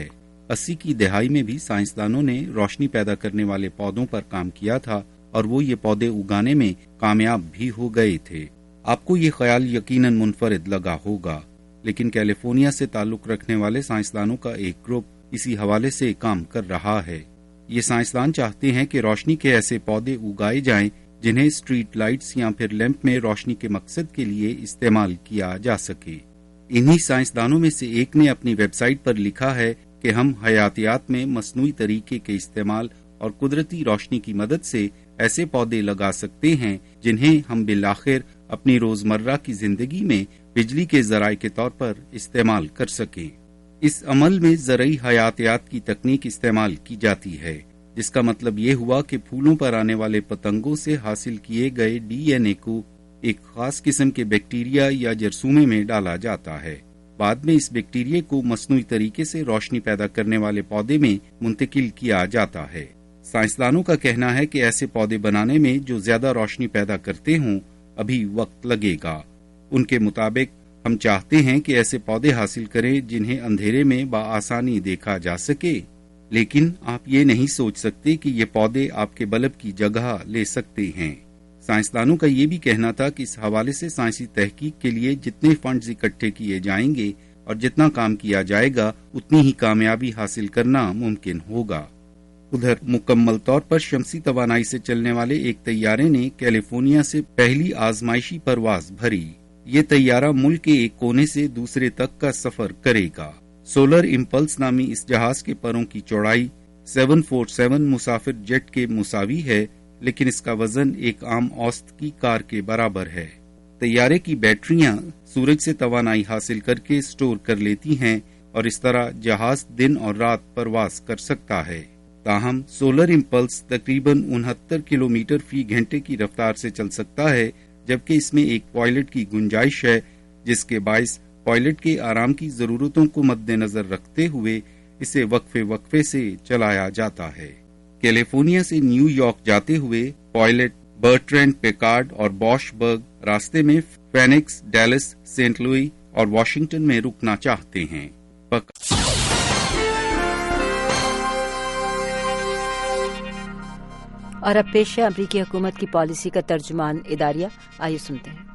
80 کی دہائی میں بھی سائنسدانوں نے روشنی پیدا کرنے والے پودوں پر کام کیا تھا اور وہ یہ پودے اگانے میں کامیاب بھی ہو گئے تھے۔ آپ کو یہ خیال یقیناً منفرد لگا ہوگا، لیکن کیلیفورنیا سے تعلق رکھنے والے سائنسدانوں کا ایک گروپ اسی حوالے سے کام کر رہا ہے۔ یہ سائنسدان چاہتے ہیں کہ روشنی کے ایسے پودے اگائے جائیں جنہیں اسٹریٹ لائٹس یا پھر لیمپ میں روشنی کے مقصد کے لیے استعمال کیا جا سکے۔ انہی سائنسدانوں میں سے ایک نے اپنی ویب سائٹ پر لکھا ہے کہ ہم حیاتیات میں مصنوعی طریقے کے استعمال اور قدرتی روشنی کی مدد سے ایسے پودے لگا سکتے ہیں جنہیں ہم بالآخر اپنی روزمرہ کی زندگی میں بجلی کے ذرائع کے طور پر استعمال کر سکیں۔ اس عمل میں زرعی حیاتیات کی تکنیک استعمال کی جاتی ہے، جس کا مطلب یہ ہوا کہ پھولوں پر آنے والے پتنگوں سے حاصل کیے گئے ڈی این اے کو ایک خاص قسم کے بیکٹیریا یا جرثومے میں ڈالا جاتا ہے۔ بعد میں اس بیکٹیریا کو مصنوعی طریقے سے روشنی پیدا کرنے والے پودے میں منتقل کیا جاتا ہے۔ سائنسدانوں کا کہنا ہے کہ ایسے پودے بنانے میں جو زیادہ روشنی پیدا کرتے ہوں ابھی وقت لگے گا۔ ان کے مطابق ہم چاہتے ہیں کہ ایسے پودے حاصل کریں جنہیں اندھیرے میں بآسانی دیکھا جا سکے، لیکن آپ یہ نہیں سوچ سکتے کہ یہ پودے آپ کے بلب کی جگہ لے سکتے ہیں۔ سائنسدانوں کا یہ بھی کہنا تھا کہ اس حوالے سے سائنسی تحقیق کے لیے جتنے فنڈز اکٹھے کیے جائیں گے اور جتنا کام کیا جائے گا اتنی ہی کامیابی حاصل کرنا ممکن ہوگا۔ ادھر مکمل طور پر شمسی توانائی سے چلنے والے ایک طیارے نے کیلیفورنیا سے پہلی آزمائشی پرواز بھری۔ یہ طیارہ ملک کے ایک کونے سے دوسرے تک کا سفر کرے گا۔ سولر امپلس نامی اس جہاز کے پروں کی چوڑائی 747 مسافر جیٹ کے مساوی ہے، لیکن اس کا وزن ایک عام اوسط کی کار کے برابر ہے۔ طیارے کی بیٹریاں سورج سے توانائی حاصل کر کے سٹور کر لیتی ہیں اور اس طرح جہاز دن اور رات پرواز کر سکتا ہے۔ تاہم سولر امپلس تقریباً 69 کلومیٹر فی گھنٹے کی رفتار سے چل سکتا ہے، جبکہ اس میں ایک پائلٹ کی گنجائش ہے، جس کے باعث پائلٹ کے آرام کی ضرورتوں کو مد نظر رکھتے ہوئے اسے وقفے سے چلایا جاتا ہے۔ کیلیفورنیا سے نیو یارک جاتے ہوئے پائلٹ برٹرینڈ پیکارڈ اور بوش برگ راستے میں فینکس، ڈیلس، سینٹ لوئی اور واشنگٹن میں رکنا چاہتے ہیں۔ اور اب پیش ہے امریکی حکومت کی پالیسی کا ترجمان اداریہ، آئیے سنتے ہیں۔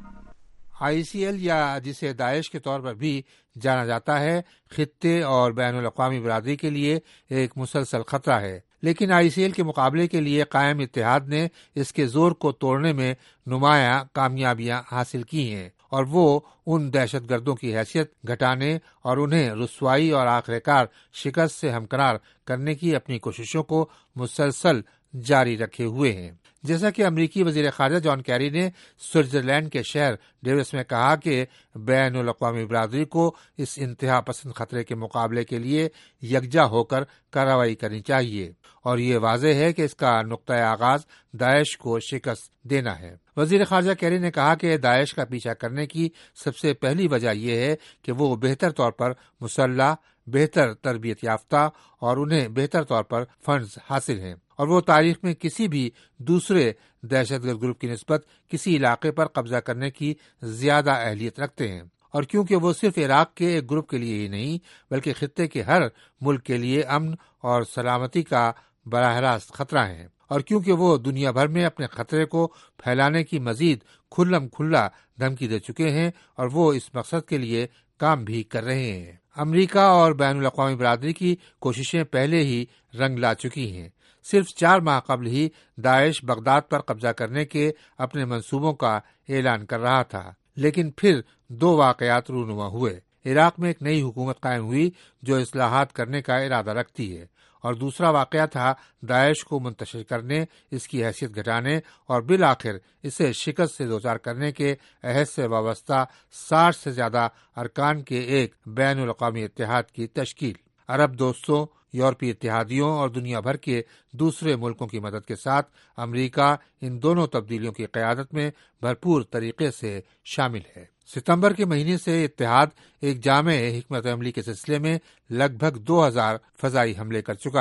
ICL یا جسے داعش کے طور پر بھی جانا جاتا ہے، خطے اور بین الاقوامی برادری کے لیے ایک مسلسل خطرہ ہے، لیکن ICL کے مقابلے کے لیے قائم اتحاد نے اس کے زور کو توڑنے میں نمایاں کامیابیاں حاصل کی ہیں، اور وہ ان دہشت گردوں کی حیثیت گھٹانے اور انہیں رسوائی اور آخر کار شکست سے ہمکنار کرنے کی اپنی کوششوں کو مسلسل جاری رکھے ہوئے ہیں۔ جیسا کہ امریکی وزیر خارجہ جان کیری نے سوئٹزرلینڈ کے شہر ڈیوس میں کہا کہ بین الاقوامی برادری کو اس انتہا پسند خطرے کے مقابلے کے لیے یکجا ہو کر کارروائی کرنی چاہیے، اور یہ واضح ہے کہ اس کا نقطۂ آغاز داعش کو شکست دینا ہے۔ وزیر خارجہ کیری نے کہا کہ داعش کا پیچھا کرنے کی سب سے پہلی وجہ یہ ہے کہ وہ بہتر طور پر مسلح، بہتر تربیت یافتہ اور انہیں بہتر طور پر فنڈز حاصل ہیں، اور وہ تاریخ میں کسی بھی دوسرے دہشت گرد گروپ کی نسبت کسی علاقے پر قبضہ کرنے کی زیادہ اہلیت رکھتے ہیں، اور کیونکہ وہ صرف عراق کے ایک گروپ کے لیے ہی نہیں بلکہ خطے کے ہر ملک کے لیے امن اور سلامتی کا براہ راست خطرہ ہیں، اور کیونکہ وہ دنیا بھر میں اپنے خطرے کو پھیلانے کی مزید کھلم کھلا دھمکی دے چکے ہیں، اور وہ اس مقصد کے لیے کام بھی کر رہے ہیں۔ امریکہ اور بین الاقوامی برادری کی کوششیں پہلے ہی رنگ لا چکی ہیں۔ صرف 4 ماہ قبل ہی داعش بغداد پر قبضہ کرنے کے اپنے منصوبوں کا اعلان کر رہا تھا، لیکن پھر 2 واقعات رونما ہوئے۔ عراق میں ایک نئی حکومت قائم ہوئی جو اصلاحات کرنے کا ارادہ رکھتی ہے، اور دوسرا واقعہ تھا داعش کو منتشر کرنے، اس کی حیثیت گھٹانے اور بالآخر اسے شکست سے دوچار کرنے کے عہد سے وابستہ 60 سے زیادہ ارکان کے ایک بین الاقوامی اتحاد کی تشکیل۔ عرب دوستوں، یورپی اتحادیوں اور دنیا بھر کے دوسرے ملکوں کی مدد کے ساتھ امریکہ ان دونوں تبدیلیوں کی قیادت میں بھرپور طریقے سے شامل ہے۔ ستمبر کے مہینے سے اتحاد ایک جامع حکمت عملی کے سلسلے میں لگ بھگ 2000 فضائی حملے کر چکا ہے۔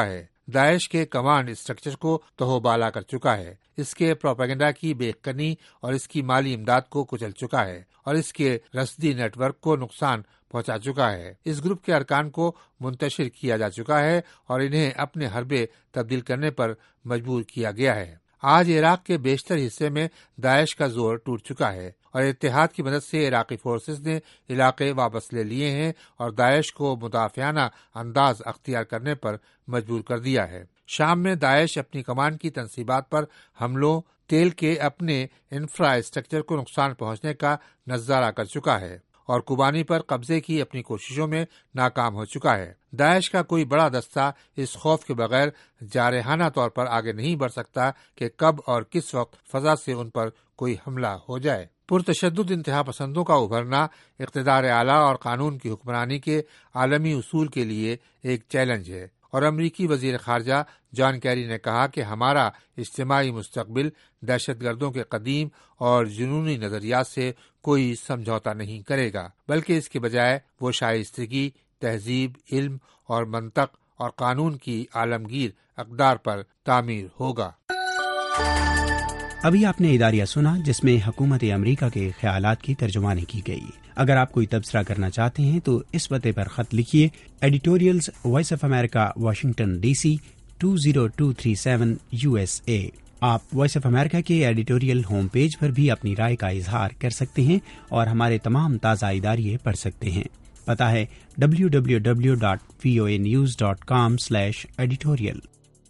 दाइश के कमांड स्ट्रक्चर को तहोबाला कर चुका है, इसके प्रोपेगेंडा की बेखनी और इसकी माली इमदाद को कुचल चुका है और इसके रसदी नेटवर्क को नुकसान पहुंचा चुका है। इस ग्रुप के अरकान को मुंतशिर किया जा चुका है और इन्हें अपने हरबे तब्दील करने पर मजबूर किया गया है। आज इराक के बेशतर हिस्से में दाइश का जोर टूट चुका है और इत्तेहाद की मदद से इराकी फोर्सेस ने इलाके वापस ले लिए हैं और दाइश को मुदाफियाना अंदाज अख्तियार करने पर मजबूर कर दिया है। शाम में दाइश अपनी कमान की तनसीबात पर हमलों, तेल के अपने इंफ्रास्ट्रक्चर को नुकसान पहुंचने का नजारा कर चुका है और कुबानी पर कब्जे की अपनी कोशिशों में नाकाम हो चुका है। दाइश का कोई बड़ा दस्ता इस खौफ के बगैर जारहाना तौर पर आगे नहीं बढ़ सकता कि कब और किस वक्त फजा से उन पर कोई हमला हो जाए। पुरतशद्दुद इंतहा पसंदों का उभरना इक़्तिदार आला और कानून की हुक्मरानी के आलमी उसूल के लिए एक चैलेंज है और अमरीकी वजीर खारजा जॉन कैरी ने कहा कि हमारा इज्तिमाई मुस्तकबिल दहशतगर्दों के कदीम और जुनूनी नजरियात से कोई समझौता नहीं करेगा, बल्कि इसके बजाय वो शाइस्तगी, तहजीब, इल्म और मंतक और कानून की आलमगीर अक़दार पर तामीर होगा। अभी आपने इदारिया सुना जिसमें हुकूमत अमरीका के ख्यालात की तर्जुमानी की गई। अगर आप कोई तबसरा करना चाहते हैं तो इस पते पर खत लिखिए, editorials, voice of America, Washington DC 20237 USA। आप वॉइस ऑफ अमेरिका के एडिटोरियल होम पेज पर भी अपनी राय का इजहार कर सकते हैं और हमारे तमाम ताज़ा इदारिये पढ़ सकते हैं। पता है www.voanews.com/editorial।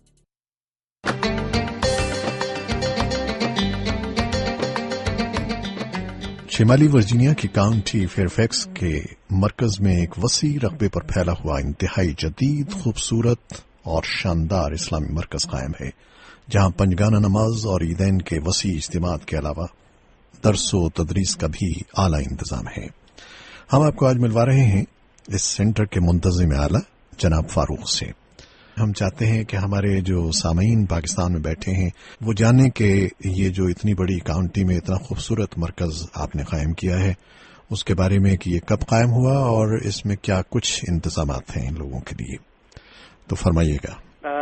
शिमाली वर्जीनिया की काउंटी फेयरफैक्स के मरकज में एक वसी रकबे पर फैला हुआ इंतहाई जदीद, खूबसूरत और शानदार इस्लामी मरकज कायम है, जहां पंजगाना नमाज और ईदैन के वसी इज्तिमात के अलावा दरसो तदरीस का भी आला इंतजाम है। हम आपको आज मिलवा रहे हैं इस सेंटर के मुंतजिम आला जनाब फारूक से। हम चाहते हैं कि हमारे जो सामीन पाकिस्तान में बैठे हैं वो जाने कि ये जो इतनी बड़ी काउंटी में इतना खूबसूरत मरकज आपने कायम किया है उसके बारे में कि ये कब कायम हुआ और इसमें क्या कुछ इंतजामात हैं इन लोगों के लिए, तो फरमाइएगा।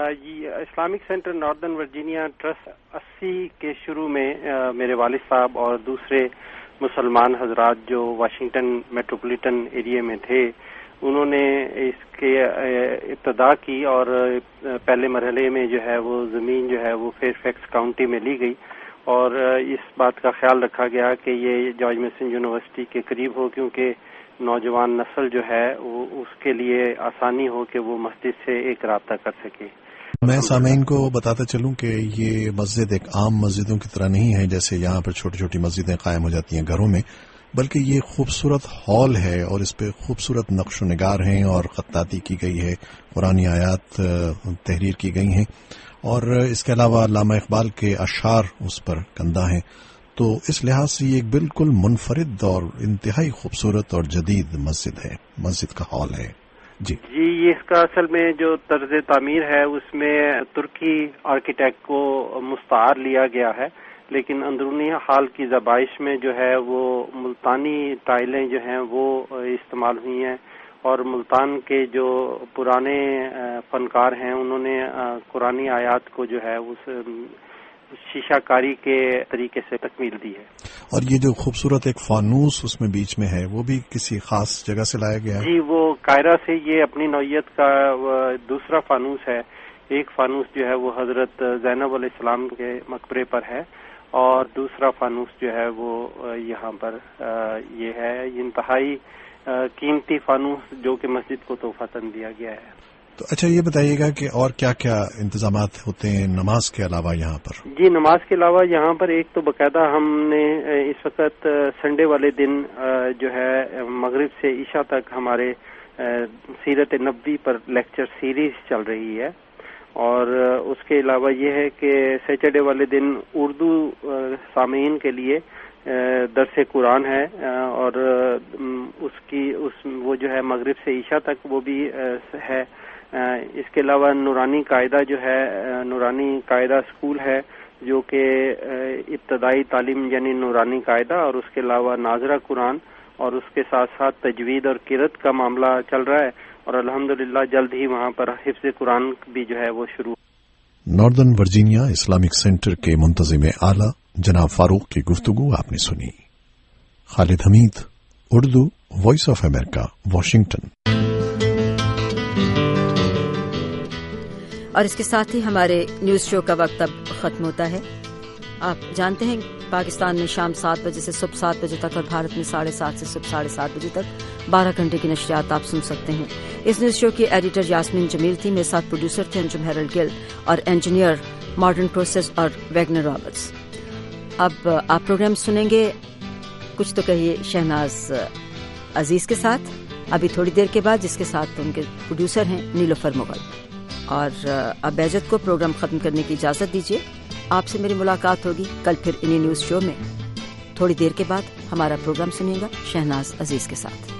Islamic center Northern Virginia trust 80 के शुरू में मेरे वालिद साहब और दूसरे मुसलमान हजरात जो वाशिंगटन मेट्रोपॉलिटन एरिया में थे उन्होंने इसके इब्तदा की और पहले मरहले में जो है वो ज़मीन जो है वो फेयरफैक्स काउंटी में ली गई और इस बात का ख्याल रखा गया कि ये जॉर्ज मेसन यूनिवर्सिटी के करीब हो, क्योंकि नौजवान नस्ल जो है वो उसके लिए आसानी हो कि वो मस्जिद से एक राब्ता कर सके। मैं सामीन को बताता चलूं कि ये मस्जिद एक आम मस्जिदों की तरह नहीं है जैसे यहाँ पर छोटी छोटी मस्जिदें कायम हो जाती हैं घरों में, बल्कि ये खूबसूरत हॉल है और इस पे खूबसूरत नक्श निगार हैं और खत्ताती की गई है, कुरानी आयात तहरीर की गई हैं और इसके अलावा अल्लामा इकबाल के अशार उस पर कंदा हैं। तो इस लिहाज से ये एक बिल्कुल मुनफरिद और इंतहाई खूबसूरत और जदीद मस्जिद है, मस्जिद का हॉल है। जी, ये इसका असल में जो तर्ज तामीर है उसमें तुर्की आर्किटेक्ट को मुस्तार लिया गया है, लेकिन अंदरूनी हाल की ज़बाइश में जो है वो मुल्तानी टाइलें जो हैं वो इस्तेमाल हुई हैं और मुल्तान के जो पुराने फनकार हैं उन्होंने कुरानी आयात को जो है उस शीशाकारी के तरीके से तकमील दी है। और ये जो खूबसूरत एक फानूस उसमें बीच में है वो भी किसी खास जगह से लाया गया है? जी, वो कायरा से ये अपनी नौइयत का दूसरा फानूस है। एक फानूस जो है वो हजरत ज़ैनब अलैहिस्सलाम के मकबरे पर है और दूसरा फानूस जो है वो यहाँ पर ये है इंतहाई कीमती फानूस जो कि मस्जिद को तोहफतन दिया गया है। तो अच्छा ये बताइएगा कि और क्या क्या इंतजामात होते हैं नमाज के अलावा यहाँ पर? जी, नमाज के अलावा यहाँ पर एक तो बाकायदा हमने इस वक्त संडे वाले दिन जो है मगरिब से ईशा तक हमारे सीरत नबवी पर लेक्चर सीरीज चल रही है और उसके अलावा ये है कि सैटरडे वाले दिन उर्दू सामीन के लिए दरस कुरान है और वो जो है मगरिब से ईशा तक वो भी है। इसके अलावा नूरानी कायदा जो है नूरानी कायदा स्कूल है जो कि इब्तदाई तालीम यानी नूरानी कायदा और उसके अलावा नाजरा कुरान और उसके साथ साथ तजवीद और किरत का मामला चल रहा है اور الحمدللہ جلد ہی وہاں پر حفظ قرآن بھی جو ہے وہ شروع. ناردرن ورجینیا اسلامک سینٹر کے منتظم اعلی جناب فاروق کی گفتگو آپ نے سنی. Khalid Hamid, Urdu, voice of America, Washington. اور اس کے ساتھ ہی ہمارے نیوز شو کا وقت اب ختم ہوتا ہے. آپ جانتے ہیں پاکستان میں شام 7 بجے سے صبح 7 بجے تک اور بھارت میں 7:30 سے صبح 7:30 بجے تک 12 گھنٹے کی نشریات آپ سن سکتے ہیں. اس نیوز شو کی ایڈیٹر یاسمین جمیل تھی. میرے ساتھ پروڈیوسر تھے انجم ہیرلڈ گل اور انجینئر مارٹن پروسیس اور ویگنر رابرٹس. اب آپ پروگرام سنیں گے کچھ تو کہیے شہناز عزیز کے ساتھ ابھی تھوڑی دیر کے بعد، جس کے ساتھ ان کے پروڈیوسر ہیں نیلوفر مغل. اور اب بہجت کو پروگرام ختم کرنے کی اجازت دیجیے. آپ سے میری ملاقات ہوگی کل پھر انہی نیوز شو میں. تھوڑی دیر کے بعد ہمارا پروگرام سنیے گا شہناز عزیز کے ساتھ.